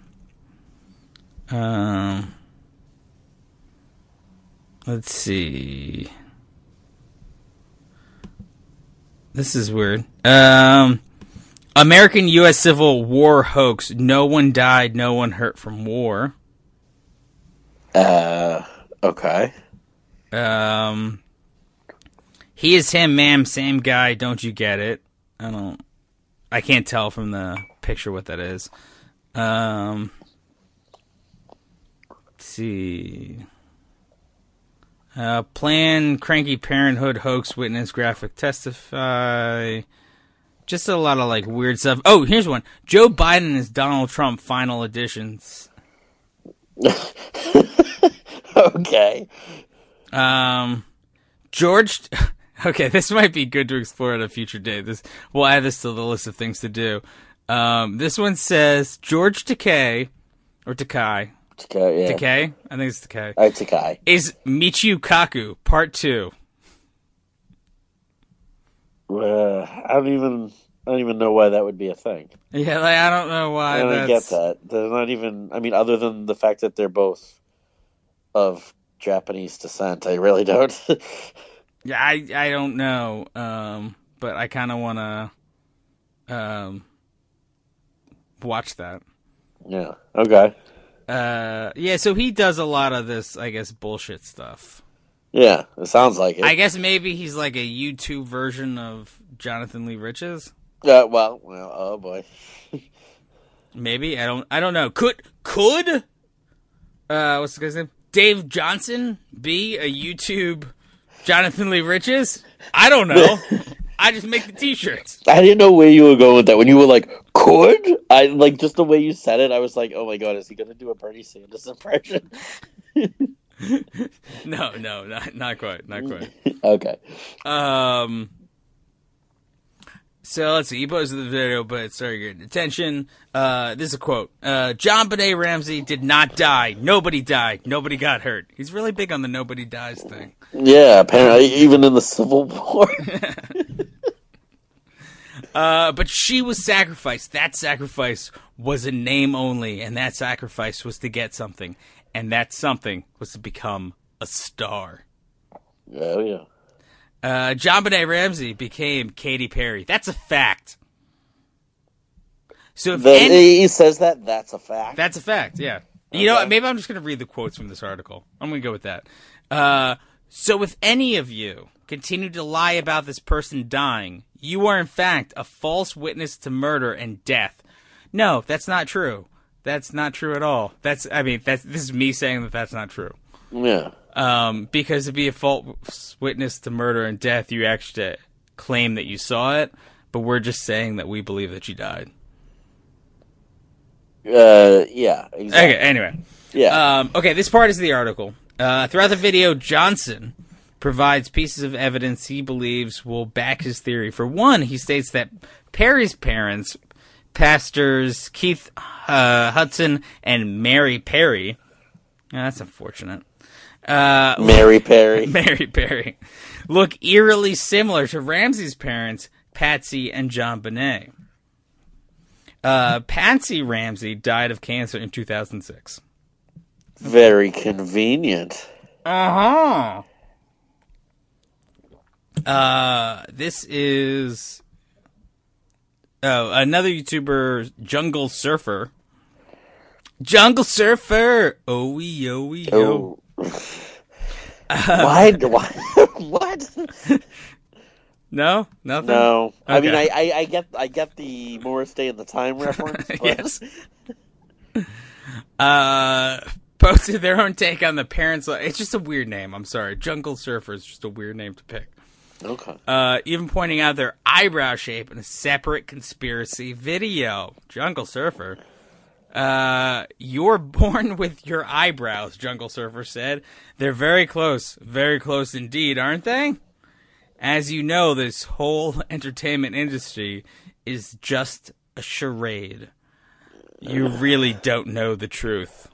Let's see. This is weird. American U.S. Civil War hoax. No one died, no one hurt from war. Okay. He is him, ma'am, same guy, don't you get it? I can't tell from the picture what that is. Let's see. Planned cranky parenthood hoax witness graphic testify. Just a lot of like weird stuff. Oh, here's one. Joe Biden is Donald Trump final editions. Okay. George. Okay, this might be good to explore at a future date. We'll add this to the list of things to do. This one says George Takei, or Takai. Takai, yeah. Takei? I think it's Takei. Takai. Is Michio Kaku, part 2. I don't even know why that would be a thing. Yeah, like, I don't know why. I don't get that. They're not even, I mean, other than the fact that they're both of Japanese descent, I really don't. Yeah, I don't know, but I kind of want to watch that. Yeah, okay. Yeah, so he does a lot of this, I guess, bullshit stuff. Yeah, it sounds like it. I guess maybe he's like a YouTube version of Jonathan Lee Riches. Well, oh boy. Maybe, I don't know. Could what's the guy's name? Dave Johnson be a YouTube Jonathan Lee Riches? I don't know. I just make the t-shirts. I didn't know where you were going with that. When you were like, could? I like just the way you said it, I was like, oh my god, is he going to do a Bernie Sanders impression? No, not quite. Okay. So let's see. He posted the video, but it started getting attention. This is a quote. JonBenet Ramsey did not die. Nobody died. Nobody got hurt. He's really big on the nobody dies thing. Yeah, apparently, even in the Civil War. But she was sacrificed. That sacrifice was a name only, and that sacrifice was to get something. And that something was to become a star. Oh, yeah. JonBenet Ramsey became Katy Perry. That's a fact. So if he says that, that's a fact. That's a fact, yeah. Okay. You know what? Maybe I'm just going to read the quotes from this article. I'm going to go with that. So if any of you continue to lie about this person dying, you are in fact a false witness to murder and death. No, that's not true. That's not true at all. This is me saying that that's not true. Yeah. Because to be a false witness to murder and death, you actually claim that you saw it, but we're just saying that we believe that she died. Yeah, exactly. Okay, anyway. Yeah. Okay, this part is the article. Throughout the video, Johnson provides pieces of evidence he believes will back his theory. For one, he states that Perry's parents, pastors Keith Hudson and Mary Perry, that's unfortunate. Mary Perry. Mary Perry look eerily similar to Ramsey's parents, Patsy and John Bonet. Patsy Ramsey died of cancer in 2006. Very convenient. Uh-huh. This is another YouTuber, Jungle Surfer. Jungle Surfer! Oh-wee, oh-wee, oh. Why? What? No? Nothing? No. Okay. I mean, I get the Morris Day and the Time reference. But... Yes. Posted their own take on the parents. It's just a weird name. I'm sorry. Jungle Surfer is just a weird name to pick. Okay. Even pointing out their eyebrow shape in a separate conspiracy video. Jungle Surfer. You're born with your eyebrows, Jungle Surfer said. They're very close indeed, aren't they? As you know, this whole entertainment industry is just a charade. You really don't know the truth.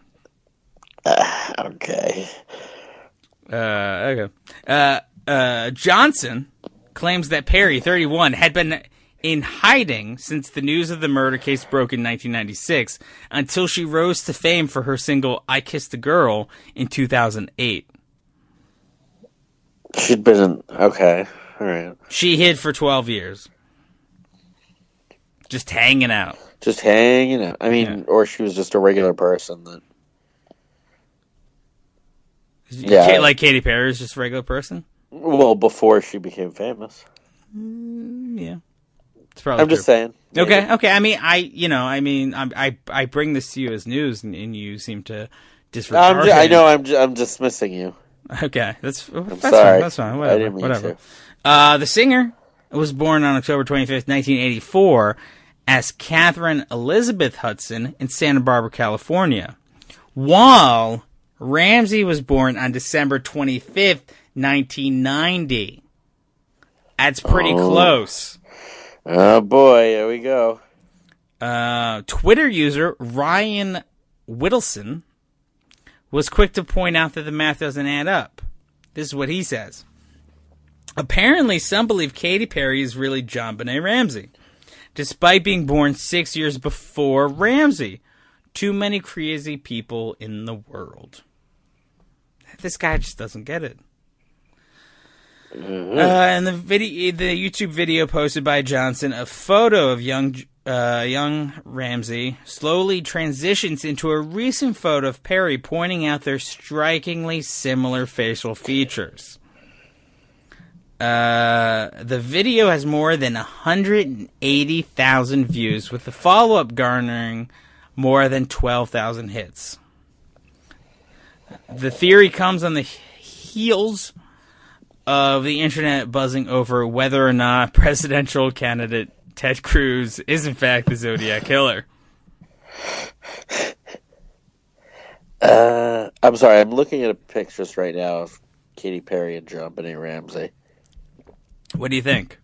Okay. Okay. Johnson claims that Perry, 31, had been in hiding since the news of the murder case broke in 1996 until she rose to fame for her single I Kissed a Girl in 2008. She'd been in... Okay. All right. She hid for 12 years. Just hanging out. Just hanging out. I mean, Yeah. Or she was just a regular person that... Yeah. Like Katy Perry is just a regular person? Well, before she became famous. Yeah. It's probably I'm just saying. Okay. I mean, I bring this to you as news, and you seem to disregard it. I know. I'm dismissing you. Okay, that's sorry. fine. That's fine. I didn't Whatever. mean to. The singer was born on October 25th, 1984, as Catherine Elizabeth Hudson in Santa Barbara, California, while Ramsey was born on December 25th, 1990. That's pretty close. Oh boy, here we go. Twitter user Ryan Whittleson was quick to point out that the math doesn't add up. This is what he says. Apparently, some believe Katy Perry is really John Benet Ramsey, despite being born 6 years before Ramsey. Too many crazy people in the world. This guy just doesn't get it. And the YouTube video posted by Johnson, a photo of young Ramsey slowly transitions into a recent photo of Perry, pointing out their strikingly similar facial features. The video has more than 180,000 views, with the follow-up garnering more than 12,000 hits. The theory comes on the heels of the internet buzzing over whether or not presidential candidate Ted Cruz is in fact the Zodiac Killer. I'm sorry, I'm looking at a pictures right now of Katy Perry and John Benet Ramsey. What do you think?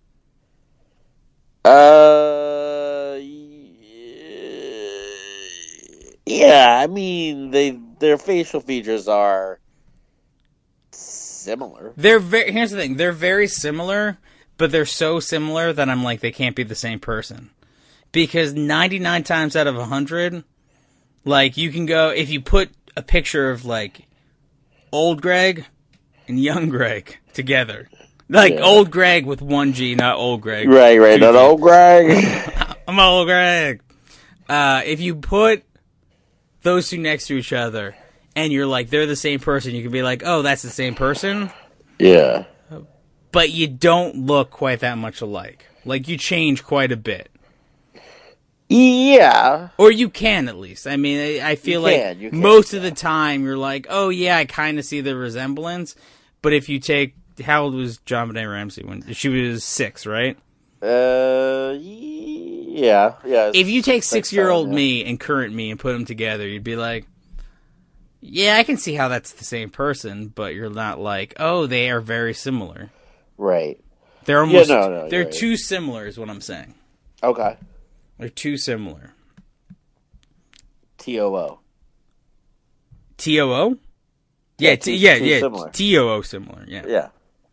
Yeah, I mean, their facial features are similar. Here's the thing. They're very similar, but they're so similar that I'm like, they can't be the same person. Because 99 times out of 100, like, you can go, if you put a picture of, like, old Greg and young Greg together. Like, old Greg with one G, not old Greg. Right, not old Greg. I'm old Greg. If you put those two next to each other, and you're like, they're the same person, you can be like, oh, that's the same person? Yeah. But you don't look quite that much alike. Like, you change quite a bit. Yeah. Or you can, at least. I mean, I feel You can, most of the time you're like, oh, yeah, I kind of see the resemblance. But if you take... How old was JonBenet Ramsey when... She was 6, right? Yeah. If you take 6-year-old yeah. me and current me and put them together, you'd be like, yeah, I can see how that's the same person, but you're not like, oh, they are very similar. Right. They're almost... no, they're right. too similar is what I'm saying. Okay. They're too similar. TOO. TOO? Yeah, too similar. TOO similar, yeah. Yeah.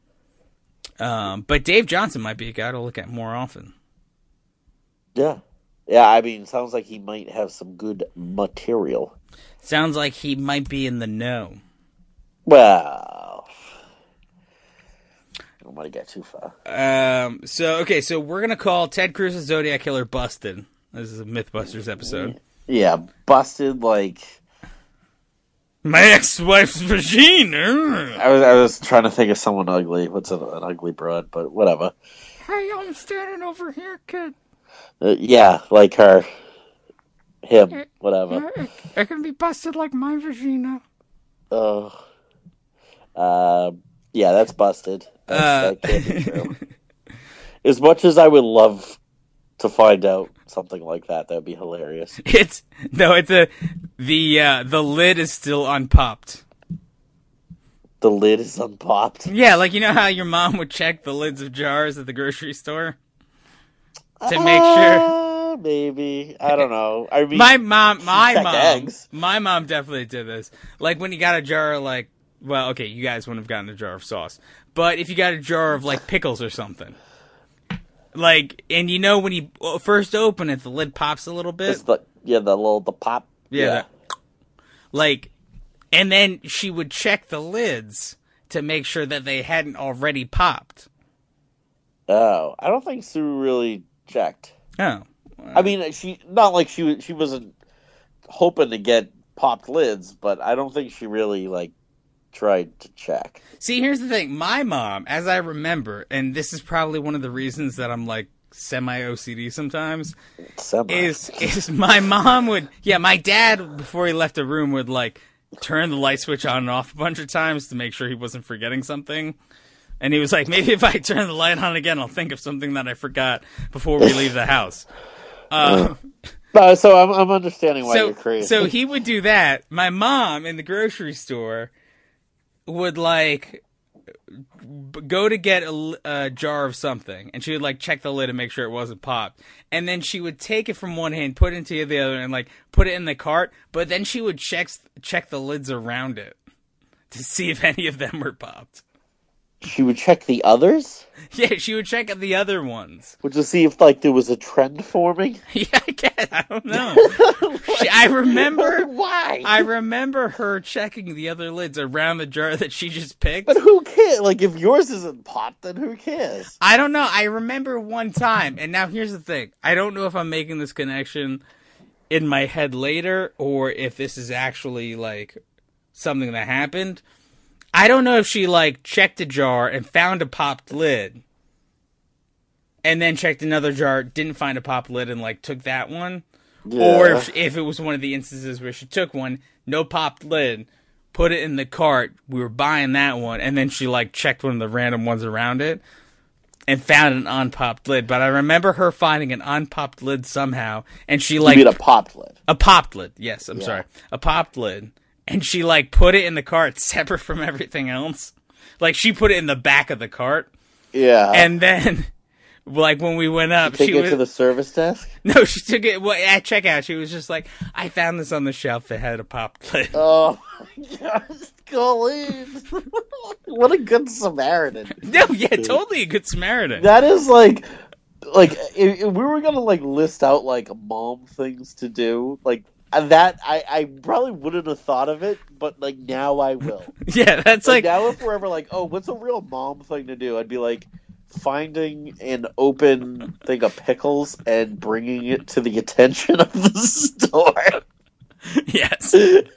But Dave Johnson might be a guy to look at more often. Yeah. Yeah, I mean, sounds like he might have some good material. Sounds like he might be in the know. Well, I don't want to get too far. So we're going to call Ted Cruz's Zodiac Killer busted. This is a Mythbusters episode. Yeah, busted like... My ex-wife's vagina! I was trying to think of someone ugly. What's an ugly broad, but whatever. Hey, I'm standing over here, kid. Yeah, like her. Him, whatever. It can be busted like my vagina. Yeah, that's busted. That can't be true. As much as I would love to find out something like that, that'd be hilarious. The lid is still unpopped. The lid is unpopped? Yeah, like you know how your mom would check the lids of jars at the grocery store? To make sure. Maybe. I don't know. I mean, my mom definitely did this. Like when you got a jar of like, well, okay, you guys wouldn't have gotten a jar of sauce, but if you got a jar of like pickles or something, like, and you know when you first open it, the lid pops a little bit. The pop. Yeah. Like, and then she would check the lids to make sure that they hadn't already popped. Oh, I don't think Sue really checked. Oh. I mean, she wasn't hoping to get popped lids, but I don't think she really like tried to check. See, here's the thing. My mom, as I remember, and this is probably one of the reasons that I'm like semi-OCD sometimes, is my mom would, my dad, before he left the room, would like turn the light switch on and off a bunch of times to make sure he wasn't forgetting something. And he was like, maybe if I turn the light on again, I'll think of something that I forgot before we leave the house. So I'm understanding why you're crazy. So he would do that. My mom in the grocery store would like go to get a jar of something, and she would like check the lid and make sure it wasn't popped. And then she would take it from one hand, put it into the other, and like put it in the cart. But then she would check the lids around it to see if any of them were popped. She would check the others? Yeah, she would check the other ones. Would you see if like there was a trend forming? Yeah, I guess. I don't know. I remember why. I remember her checking the other lids around the jar that she just picked. But who cares? Like if yours isn't popped, then who cares? I don't know. I remember one time, and now here's the thing. I don't know if I'm making this connection in my head later or if this is actually like something that happened. I don't know if she, like, checked a jar and found a popped lid, and then checked another jar, didn't find a popped lid, and, like, took that one. Yeah. Or if it was one of the instances where she took one, no popped lid, put it in the cart, we were buying that one, and then she, like, checked one of the random ones around it, and found an unpopped lid. But I remember her finding an unpopped lid somehow, and she, like... You mean a popped lid? A popped lid, yes, I'm sorry. A popped lid. And she, like, put it in the cart separate from everything else. Like, she put it in the back of the cart. Yeah. And then, like, when we went up, she was... to the service desk? No, she took it at checkout. She was just like, I found this on the shelf that had a popped lid. Oh, my gosh, Colleen. What a good Samaritan. No, yeah, totally a good Samaritan. That is, like, if we were going to, like, list out, like, mom things to do, like, that I probably wouldn't have thought of it, but like now I will. Yeah, that's like now if we're ever like, oh, what's a real mom thing to do? I'd be like finding an open thing of pickles and bringing it to the attention of the store. Yes.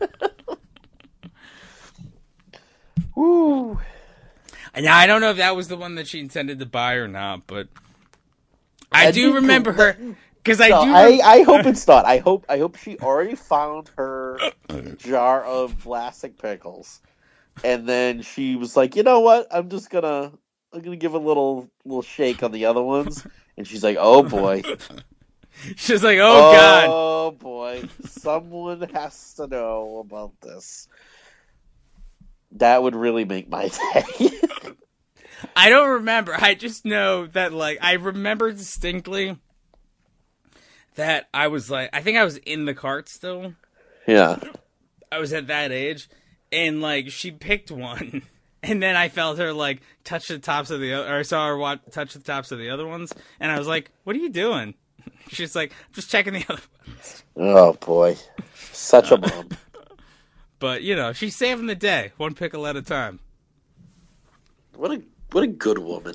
Woo. Now I don't know if that was the one that she intended to buy or not, but I do remember her. Because I hope it's not. I hope she already found her jar of plastic pickles, and then she was like, you know what? I'm gonna give a little shake on the other ones, and she's like, oh boy, she's like, oh god, oh boy, someone has to know about this. That would really make my day. I don't remember. I just know that, like, I remember distinctly that I was like, I think I was in the cart still. Yeah. I was at that age, and like she picked one, and then I felt her like touch the tops of the other, or I saw her touch the tops of the other ones, and I was like, "What are you doing?" She's like, "Just checking the other ones." Oh boy, such a mom. But you know, she's saving the day, one pickle at a time. What a good woman.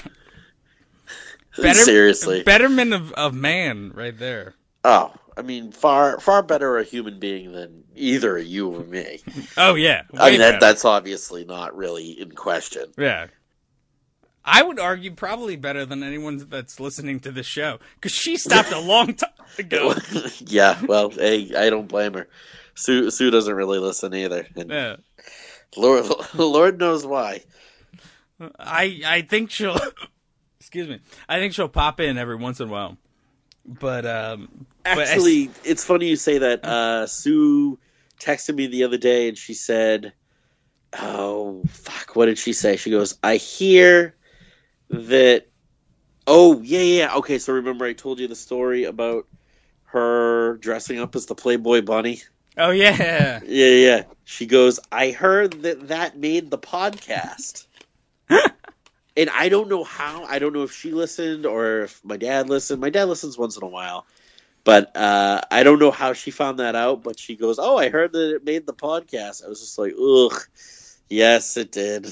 Seriously, betterment of man, right there. Oh, I mean, far better a human being than either you or me. Oh yeah, I mean that's obviously not really in question. Yeah, I would argue probably better than anyone that's listening to the show because she stopped a long time ago. Yeah, well, hey, I don't blame her. Sue doesn't really listen either. And yeah. Lord knows why. I think she'll. Excuse me. I think she'll pop in every once in a while. But actually, it's funny you say that. Sue texted me the other day, and she said, "Oh fuck, what did she say?" She goes, "I hear that." Oh yeah. Okay, so remember I told you the story about her dressing up as the Playboy Bunny? Oh yeah. Yeah. She goes, "I heard that made the podcast." And I don't know how. I don't know if she listened or if my dad listened. My dad listens once in a while. But I don't know how she found that out. But she goes, "Oh, I heard that it made the podcast." I was just like, ugh. Yes, it did.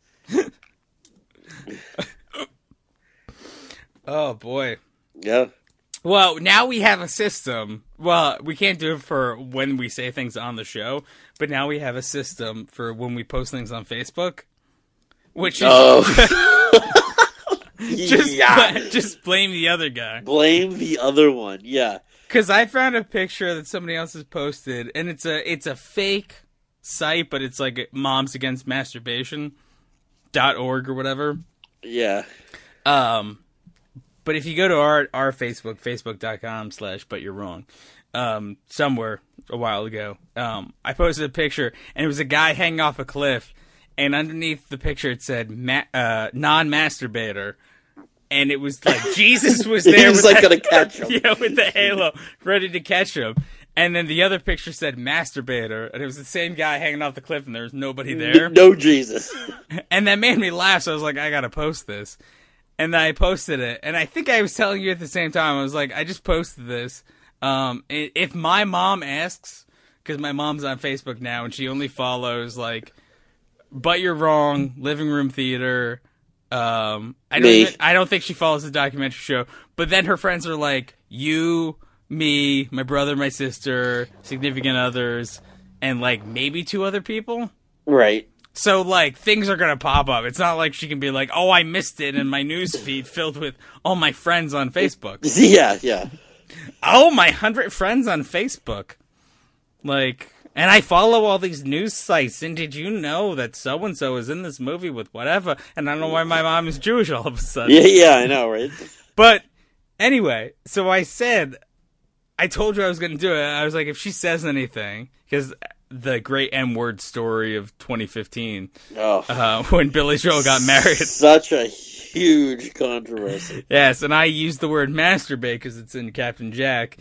Oh, boy. Yeah. Well, now we have a system. Well, we can't do it for when we say things on the show. But now we have a system for when we post things on Facebook. Which is... just blame the other guy. Blame the other one, yeah. Because I found a picture that somebody else has posted, and it's a fake site, but it's like Moms Against Masturbation.org or whatever. Yeah. But if you go to our Facebook, facebook.com/butyou'rewrong, somewhere a while ago, I posted a picture, and it was a guy hanging off a cliff, and underneath the picture it said non-masturbator. And it was like Jesus was there. He was like going to catch him. Yeah, with the halo, ready to catch him. And then the other picture said masturbator, and it was the same guy hanging off the cliff, and there was nobody there. No Jesus. And that made me laugh, so I was like, I got to post this. And then I posted it. And I think I was telling you at the same time, I was like, I just posted this. If my mom asks, because my mom's on Facebook now, and she only follows, like, But You're Wrong, Living Room Theater... I don't think she follows the documentary show, but then her friends are like you, me, my brother, my sister, significant others, and like maybe 2 other people. Right. So like things are gonna pop up. It's not like she can be like, oh, I missed it in my news feed filled with all my friends on Facebook. Yeah. Oh, my 100 friends on Facebook. Like, and I follow all these news sites, and did you know that so-and-so is in this movie with whatever? And I don't know why my mom is Jewish all of a sudden. Yeah, I know, right? But, anyway, so I told you I was going to do it. I was like, if she says anything, because the great M-word story of 2015, when Billy Joel got married. Such a huge controversy. Yes, and I used the word masturbate because it's in Captain Jack.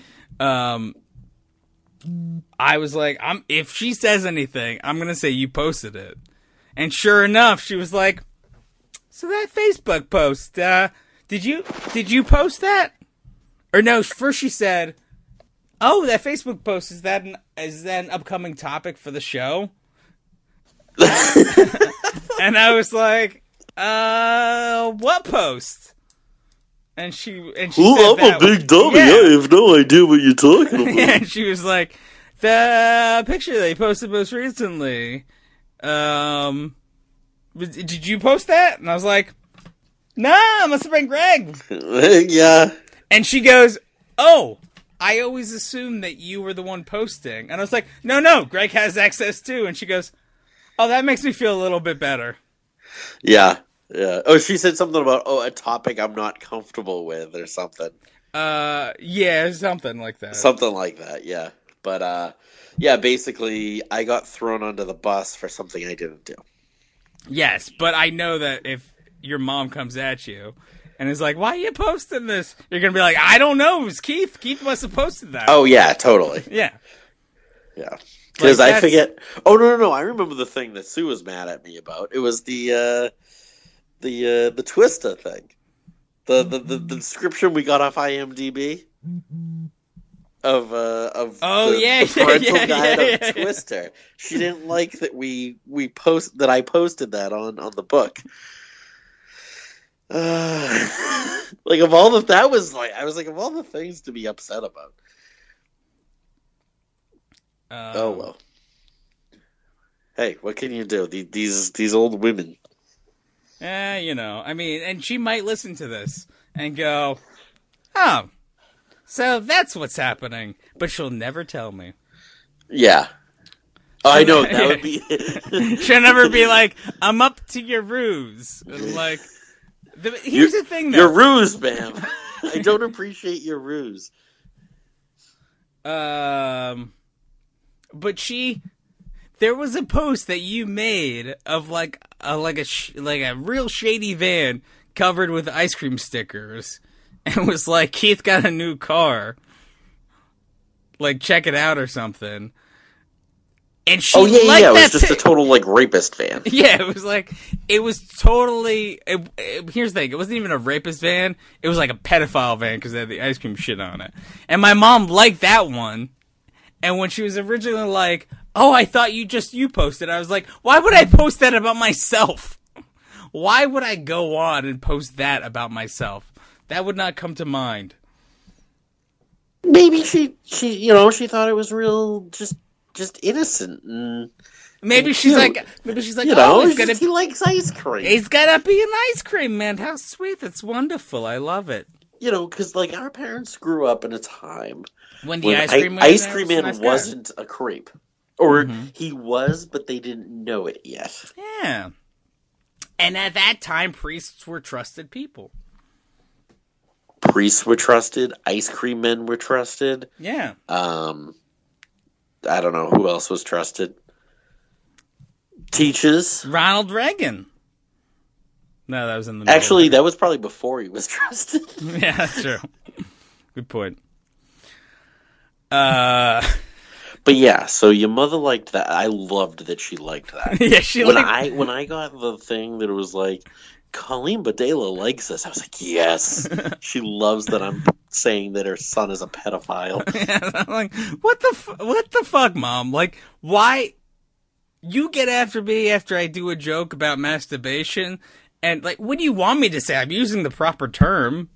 I was like, if she says anything, I'm going to say you posted it. And sure enough, she was like, so that Facebook post, did you post that? Or no, first she said, oh, that Facebook post, is that an upcoming topic for the show? And I was like, what post? And she said I'm a big dummy. Yeah. I have no idea what you're talking about. And she was like, the picture they posted most recently. Did you post that? And I was like, nah, it must have been Greg. Yeah. And she goes, oh, I always assumed that you were the one posting. And I was like, no, Greg has access too. And she goes, oh, that makes me feel a little bit better. Yeah. Oh, she said something about, a topic I'm not comfortable with or something. Yeah, something like that. Something like that, yeah. But, yeah, basically, I got thrown under the bus for something I didn't do. Yes, but I know that if your mom comes at you and is like, why are you posting this? You're going to be like, I don't know. It was Keith. Keith must have posted that. Oh, yeah, totally. Yeah. Yeah. Because I forget. Oh, no. I remember the thing that Sue was mad at me about. It was the Twister thing. The description we got off IMDb of the parental guide of Twister. She didn't like that I posted that on the book. Like of all I was like of all the things to be upset about. Oh well. Hey, what can you do? These old women. I mean, and she might listen to this and go, oh, so that's what's happening, but she'll never tell me. Yeah. Oh, I know, that would be... She'll never be like, I'm up to your ruse. And like, here's the thing, though. Your ruse, ma'am. I don't appreciate your ruse. But there was a post that you made of like a real shady van covered with ice cream stickers, and was like, Keith got a new car, like check it out or something. And she it was just a total like rapist van. Yeah, it was totally. Here's the thing: it wasn't even a rapist van. It was like a pedophile van because they had the ice cream shit on it. And my mom liked that one. And when she was originally like, oh, I thought you posted, I was like, why would I post that about myself? Why would I go on and post that about myself? That would not come to mind. Maybe she thought it was real, just innocent. And, maybe she's like, he likes ice cream. He's gotta be an ice cream man. How sweet. That's wonderful. I love it. Because like our parents grew up in a time when the ice cream man wasn't a creep. Or he was, but they didn't know it yet. Yeah. And at that time, priests were trusted people. Priests were trusted. Ice cream men were trusted. Yeah. I don't know who else was trusted. Teachers. Ronald Reagan. No, that was in the Actually, that was probably before he was trusted. Yeah, that's true. Good point. But yeah, so your mother liked that. I loved that she liked that. Yeah, when I got the thing that it was like, Colleen Badela likes this, I was like, yes. She loves that I'm saying that her son is a pedophile. Yeah, I'm like, what the fuck, Mom? Like, why you get after me after I do a joke about masturbation? And like, what do you want me to say? I'm using the proper term.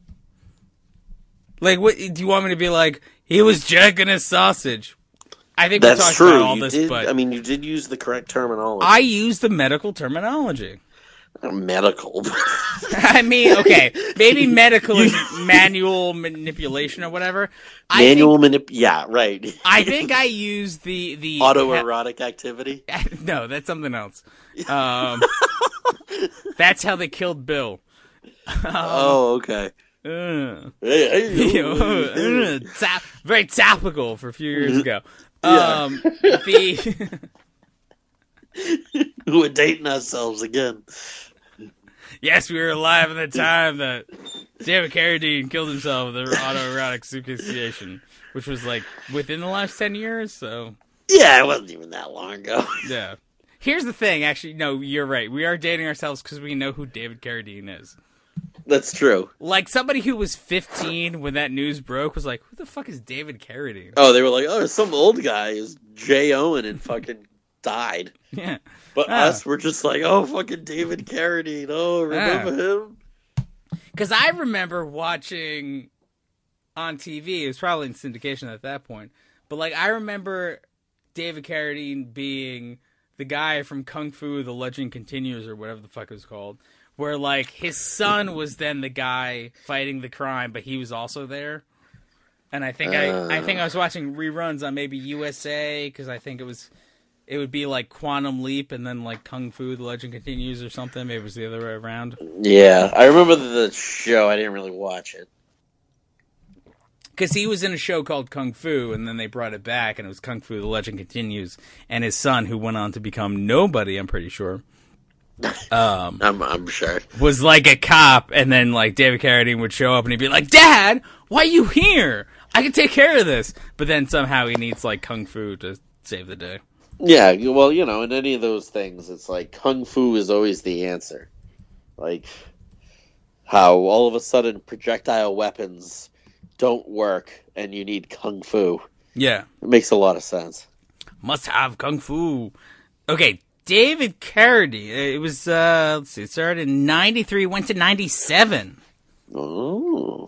Like, what do you want me to be like? He was jerking his sausage. I think that's we talked true. About all this, but I mean, you did use the correct terminology. I used the medical terminology. Medical. I mean, okay, maybe medical is manual manipulation or whatever. Yeah, right. I think I used the autoerotic activity. No, that's something else. That's how they killed Bill. Okay. Very topical for a few years ago. We're dating ourselves again. Yes, we were alive at the time that David Carradine killed himself with autoerotic asphyxiation, which was like within the last 10 years. So yeah, it wasn't even that long ago. Yeah. Here's the thing. Actually, no, you're right. We are dating ourselves because we know who David Carradine is. That's true. Like, somebody who was 15 when that news broke was like, who the fuck is David Carradine? Oh, they were like, oh, some old guy is Jay Owen and fucking died. Yeah. But us, we're just like, oh, fucking David Carradine. Oh, remember him? Because I remember watching on TV, it was probably in syndication at that point, but like, I remember David Carradine being the guy from Kung Fu, The Legend Continues, or whatever the fuck it was called, where like his son was then the guy fighting the crime, but he was also there. And I think I was watching reruns on maybe USA because I think it would be like Quantum Leap and then like Kung Fu: The Legend Continues or something. Maybe it was the other way around. Yeah, I remember the show. I didn't really watch it. Because he was in a show called Kung Fu, and then they brought it back, and it was Kung Fu: The Legend Continues. And his son, who went on to become nobody, I'm pretty sure. I'm sure. Was like a cop, and then like David Carradine would show up, and he'd be like, "Dad, why are you here? I can take care of this." But then somehow he needs like Kung Fu to save the day. Yeah, well, in any of those things, it's like Kung Fu is always the answer. Like how all of a sudden projectile weapons don't work and you need Kung Fu. Yeah. It makes a lot of sense. Must have Kung Fu. Okay, David Carradine. It was, let's see, it started in 93, went to 97. Oh.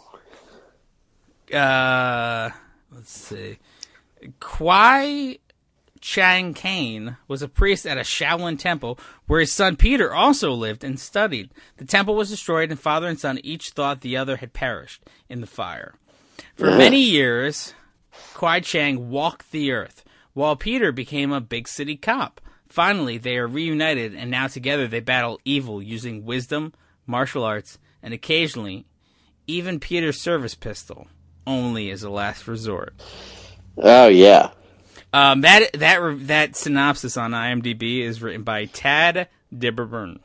Let's see. Kwai Chang Caine was a priest at a Shaolin temple where his son Peter also lived and studied. The temple was destroyed, and father and son each thought the other had perished in the fire. For many years, Kwai Chang walked the earth, while Peter became a big city cop. Finally, they are reunited, and now together they battle evil using wisdom, martial arts, and occasionally, even Peter's service pistol, only as a last resort. Oh, yeah. That synopsis on IMDb is written by Tad Dibberburn.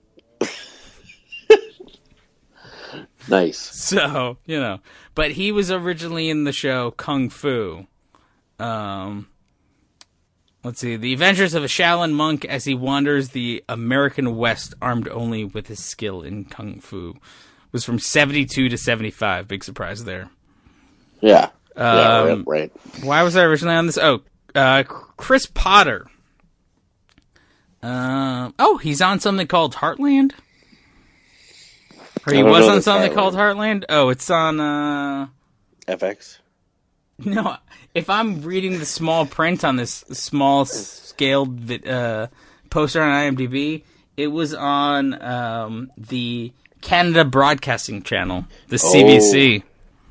Nice. So, but he was originally in the show Kung Fu. Let's see. The Adventures of a Shaolin Monk as he wanders the American West armed only with his skill in Kung Fu. Was from 72 to 75. Big surprise there. Yeah. Right. Why was I originally on this? Oh, Chris Potter. He's on something called Heartland? Or he was on something called Heartland? Oh, it's on, FX? No, if I'm reading the small print on this small-scaled poster on IMDb, it was on the Canada Broadcasting Channel, the CBC.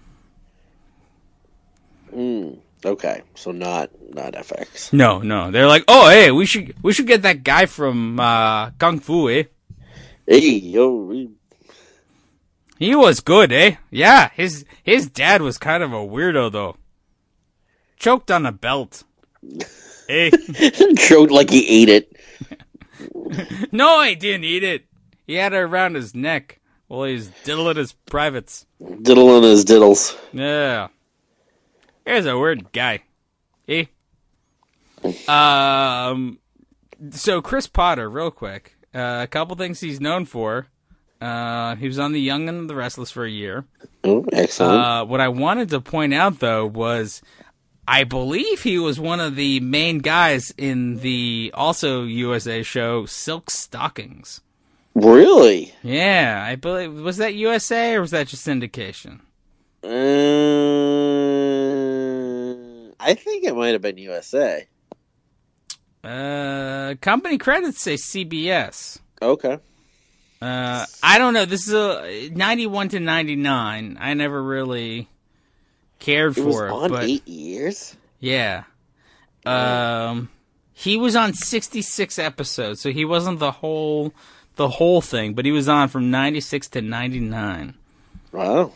Okay, so not FX. No. They're like, oh, hey, we should get that guy from Kung Fu, eh? Hey, yo. He was good, eh? Yeah, his dad was kind of a weirdo, though. Choked on a belt. Eh? Choked like he ate it. No, he didn't eat it. He had it around his neck while he was diddling his privates. Diddling his diddles. Yeah. Here's a weird guy. Eh? So Chris Potter, real quick. A couple things he's known for. He was on The Young and the Restless for a year. Oh, excellent. What I wanted to point out, though, was I believe he was one of the main guys in the also USA show Silk Stockings. Really? Yeah, I believe. Was that USA or was that just syndication? I think it might have been USA. Company credits say CBS. Okay. I don't know. This is a 91 to 99. I never really cared for it. On but 8 years? Yeah. He was on 66 episodes, so he wasn't the whole thing, but he was on from 96 to 99. Wow.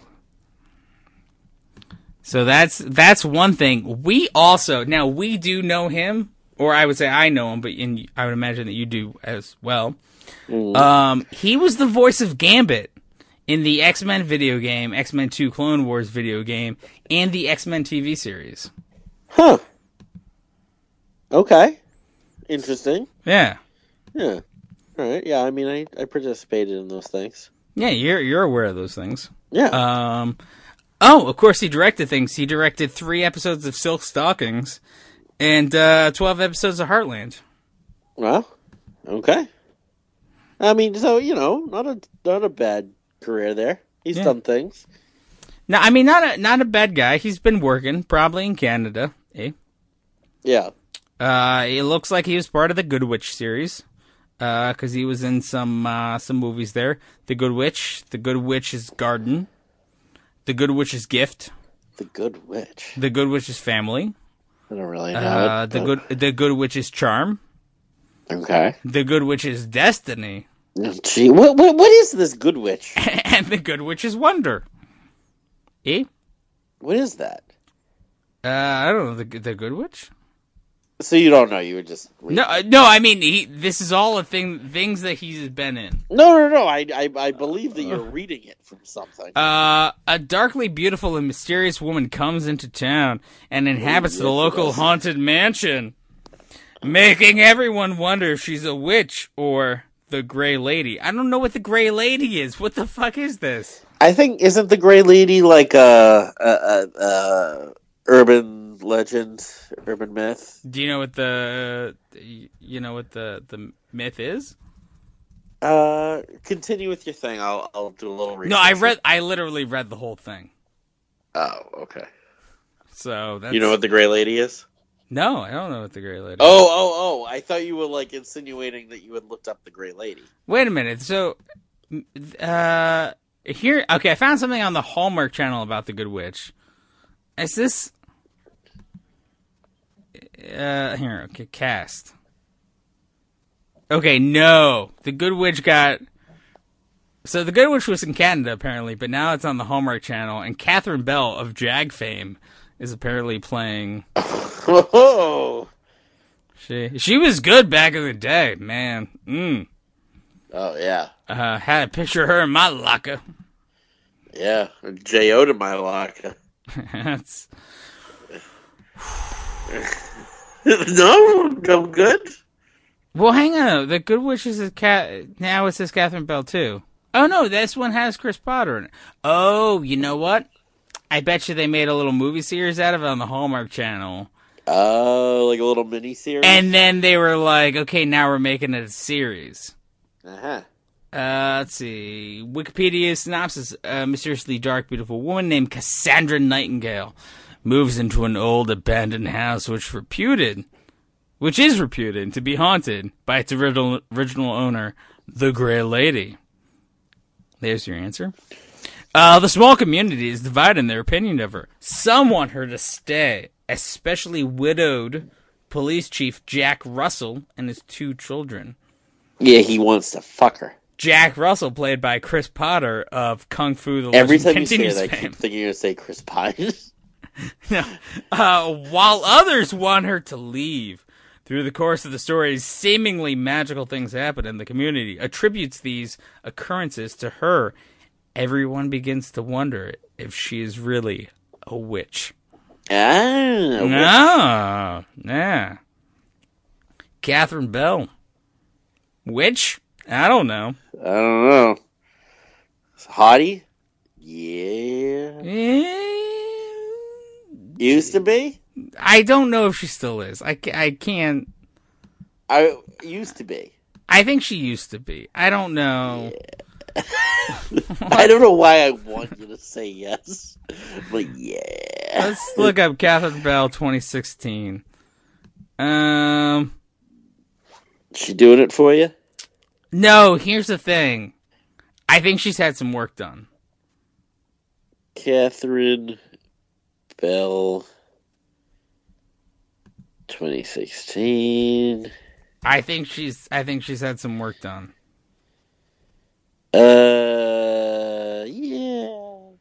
So that's one thing. We do know him, or I would say I know him, but I would imagine that you do as well. He was the voice of Gambit in the X-Men video game, X-Men 2 Clone Wars video game, and the X-Men TV series. Huh. Okay. Interesting. Yeah. Yeah. All right. Yeah, I mean, I participated in those things. Yeah, you're aware of those things. Yeah. Of course he directed things. He directed 3 episodes of Silk Stockings and 12 episodes of Heartland. Well, okay. I mean, so, not a bad career there. He's done things. No, I mean, not a bad guy. He's been working, probably in Canada, eh? Yeah. It looks like he was part of the Good Witch series, because he was in some movies there. The Good Witch, The Good Witch's Garden, The Good Witch's Gift, The Good Witch. The Good Witch's family. I don't really know The Good Witch's charm. Okay. The Good Witch's destiny. Gee, what is this Good Witch? And the Good Witch's wonder. Eh? What is that? I don't know. The Good Witch? So you don't know? You were just No. I mean, this is all things that he's been in. No. I believe that you're reading it from something. A darkly beautiful and mysterious woman comes into town and inhabits the local haunted mansion, making everyone wonder if she's a witch or the Gray Lady. I don't know what the Gray Lady is. What the fuck is this? I think isn't the Gray Lady like a urban legend, urban myth? Do you know what the myth is? Continue with your thing. I'll do a little research. No, I literally read the whole thing. Oh, okay. So that's... You know what the Gray Lady is? No, I don't know what the Gray Lady is. Oh! I thought you were like insinuating that you had looked up the Gray Lady. Wait a minute. So, here, okay, I found something on the Hallmark Channel about the Good Witch. Is this? Here, okay, cast. Okay, no, the Good Witch got. So the Good Witch was in Canada apparently, but now it's on the Hallmark Channel, and Catherine Bell of Jag fame is apparently playing. Whoa! She was good back in the day, man. Oh yeah. Had a picture of her in my locker. Yeah, J.O. to my locker. That's no good. Well, hang on. The Good Witch is now it says Catherine Bell too. Oh no, this one has Chris Potter in it. Oh, you know what? I bet you they made a little movie series out of it on the Hallmark Channel. Oh, like a little mini series. And then they were like, okay, now we're making it a series. Uh-huh. Let's see. Wikipedia synopsis. A mysteriously dark, beautiful woman named Cassandra Nightingale moves into an old abandoned house which is reputed to be haunted by its original owner, the Gray Lady. There's your answer. The small community is divided in their opinion of her. Some want her to stay, especially widowed police chief Jack Russell and his 2 children. Yeah, he wants to fuck her. Jack Russell, played by Chris Potter of Kung Fu: The Every Legend time you say Continues that, I fame. keep thinking you're going to say Chris Pine. No. While others want her to leave. Through the course of the story, seemingly magical things happen, and the community attributes these occurrences to her. Everyone begins to wonder if she is really a witch. Ah. Yeah. Catherine Bell. Witch? I don't know. Hottie? Yeah. Used to be? I don't know if she still is. I can't. I used to be. I think she used to be. I don't know. Yeah. I don't know why I want you to say yes, but yeah. Let's look up Catherine Bell 2016. She doing it for you? No, here's the thing. I think she's had some work done. Catherine Bell 2016. I think she's had some work done. Yeah.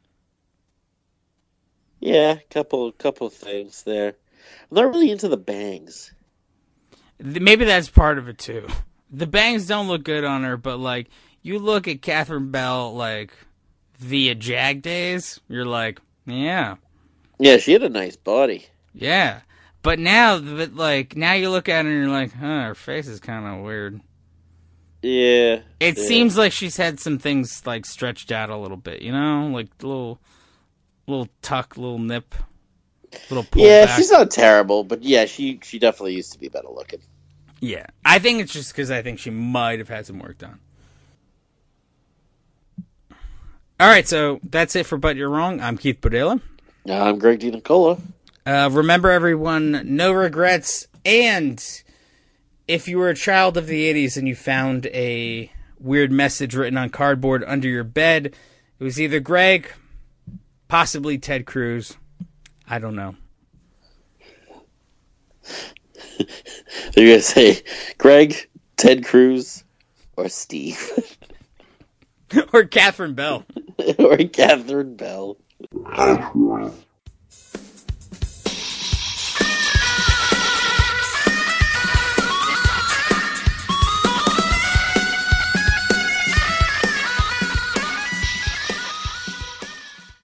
Yeah, couple things there. I'm not really into the bangs. Maybe that's part of it too. The bangs don't look good on her, but like you look at Catherine Bell like via Jag days, you're like, yeah. Yeah, she had a nice body. Yeah. But now you look at her and you're like, huh, her face is kind of weird. Yeah. It seems like she's had some things like stretched out a little bit, you know, like little tuck, little nip, little pull Yeah, back. she's not terrible, but yeah, she definitely used to be better looking. Yeah, I think it's just because I think she might have had some work done. All right, so that's it for But You're Wrong. I'm Keith Bodela. I'm Greg DiNicola. Remember, everyone, no regrets. And if you were a child of the 80s and you found a weird message written on cardboard under your bed, it was either Greg, possibly Ted Cruz, I don't know. They're gonna say Greg, Ted Cruz, or Steve, Or Catherine Bell. or Catherine Bell.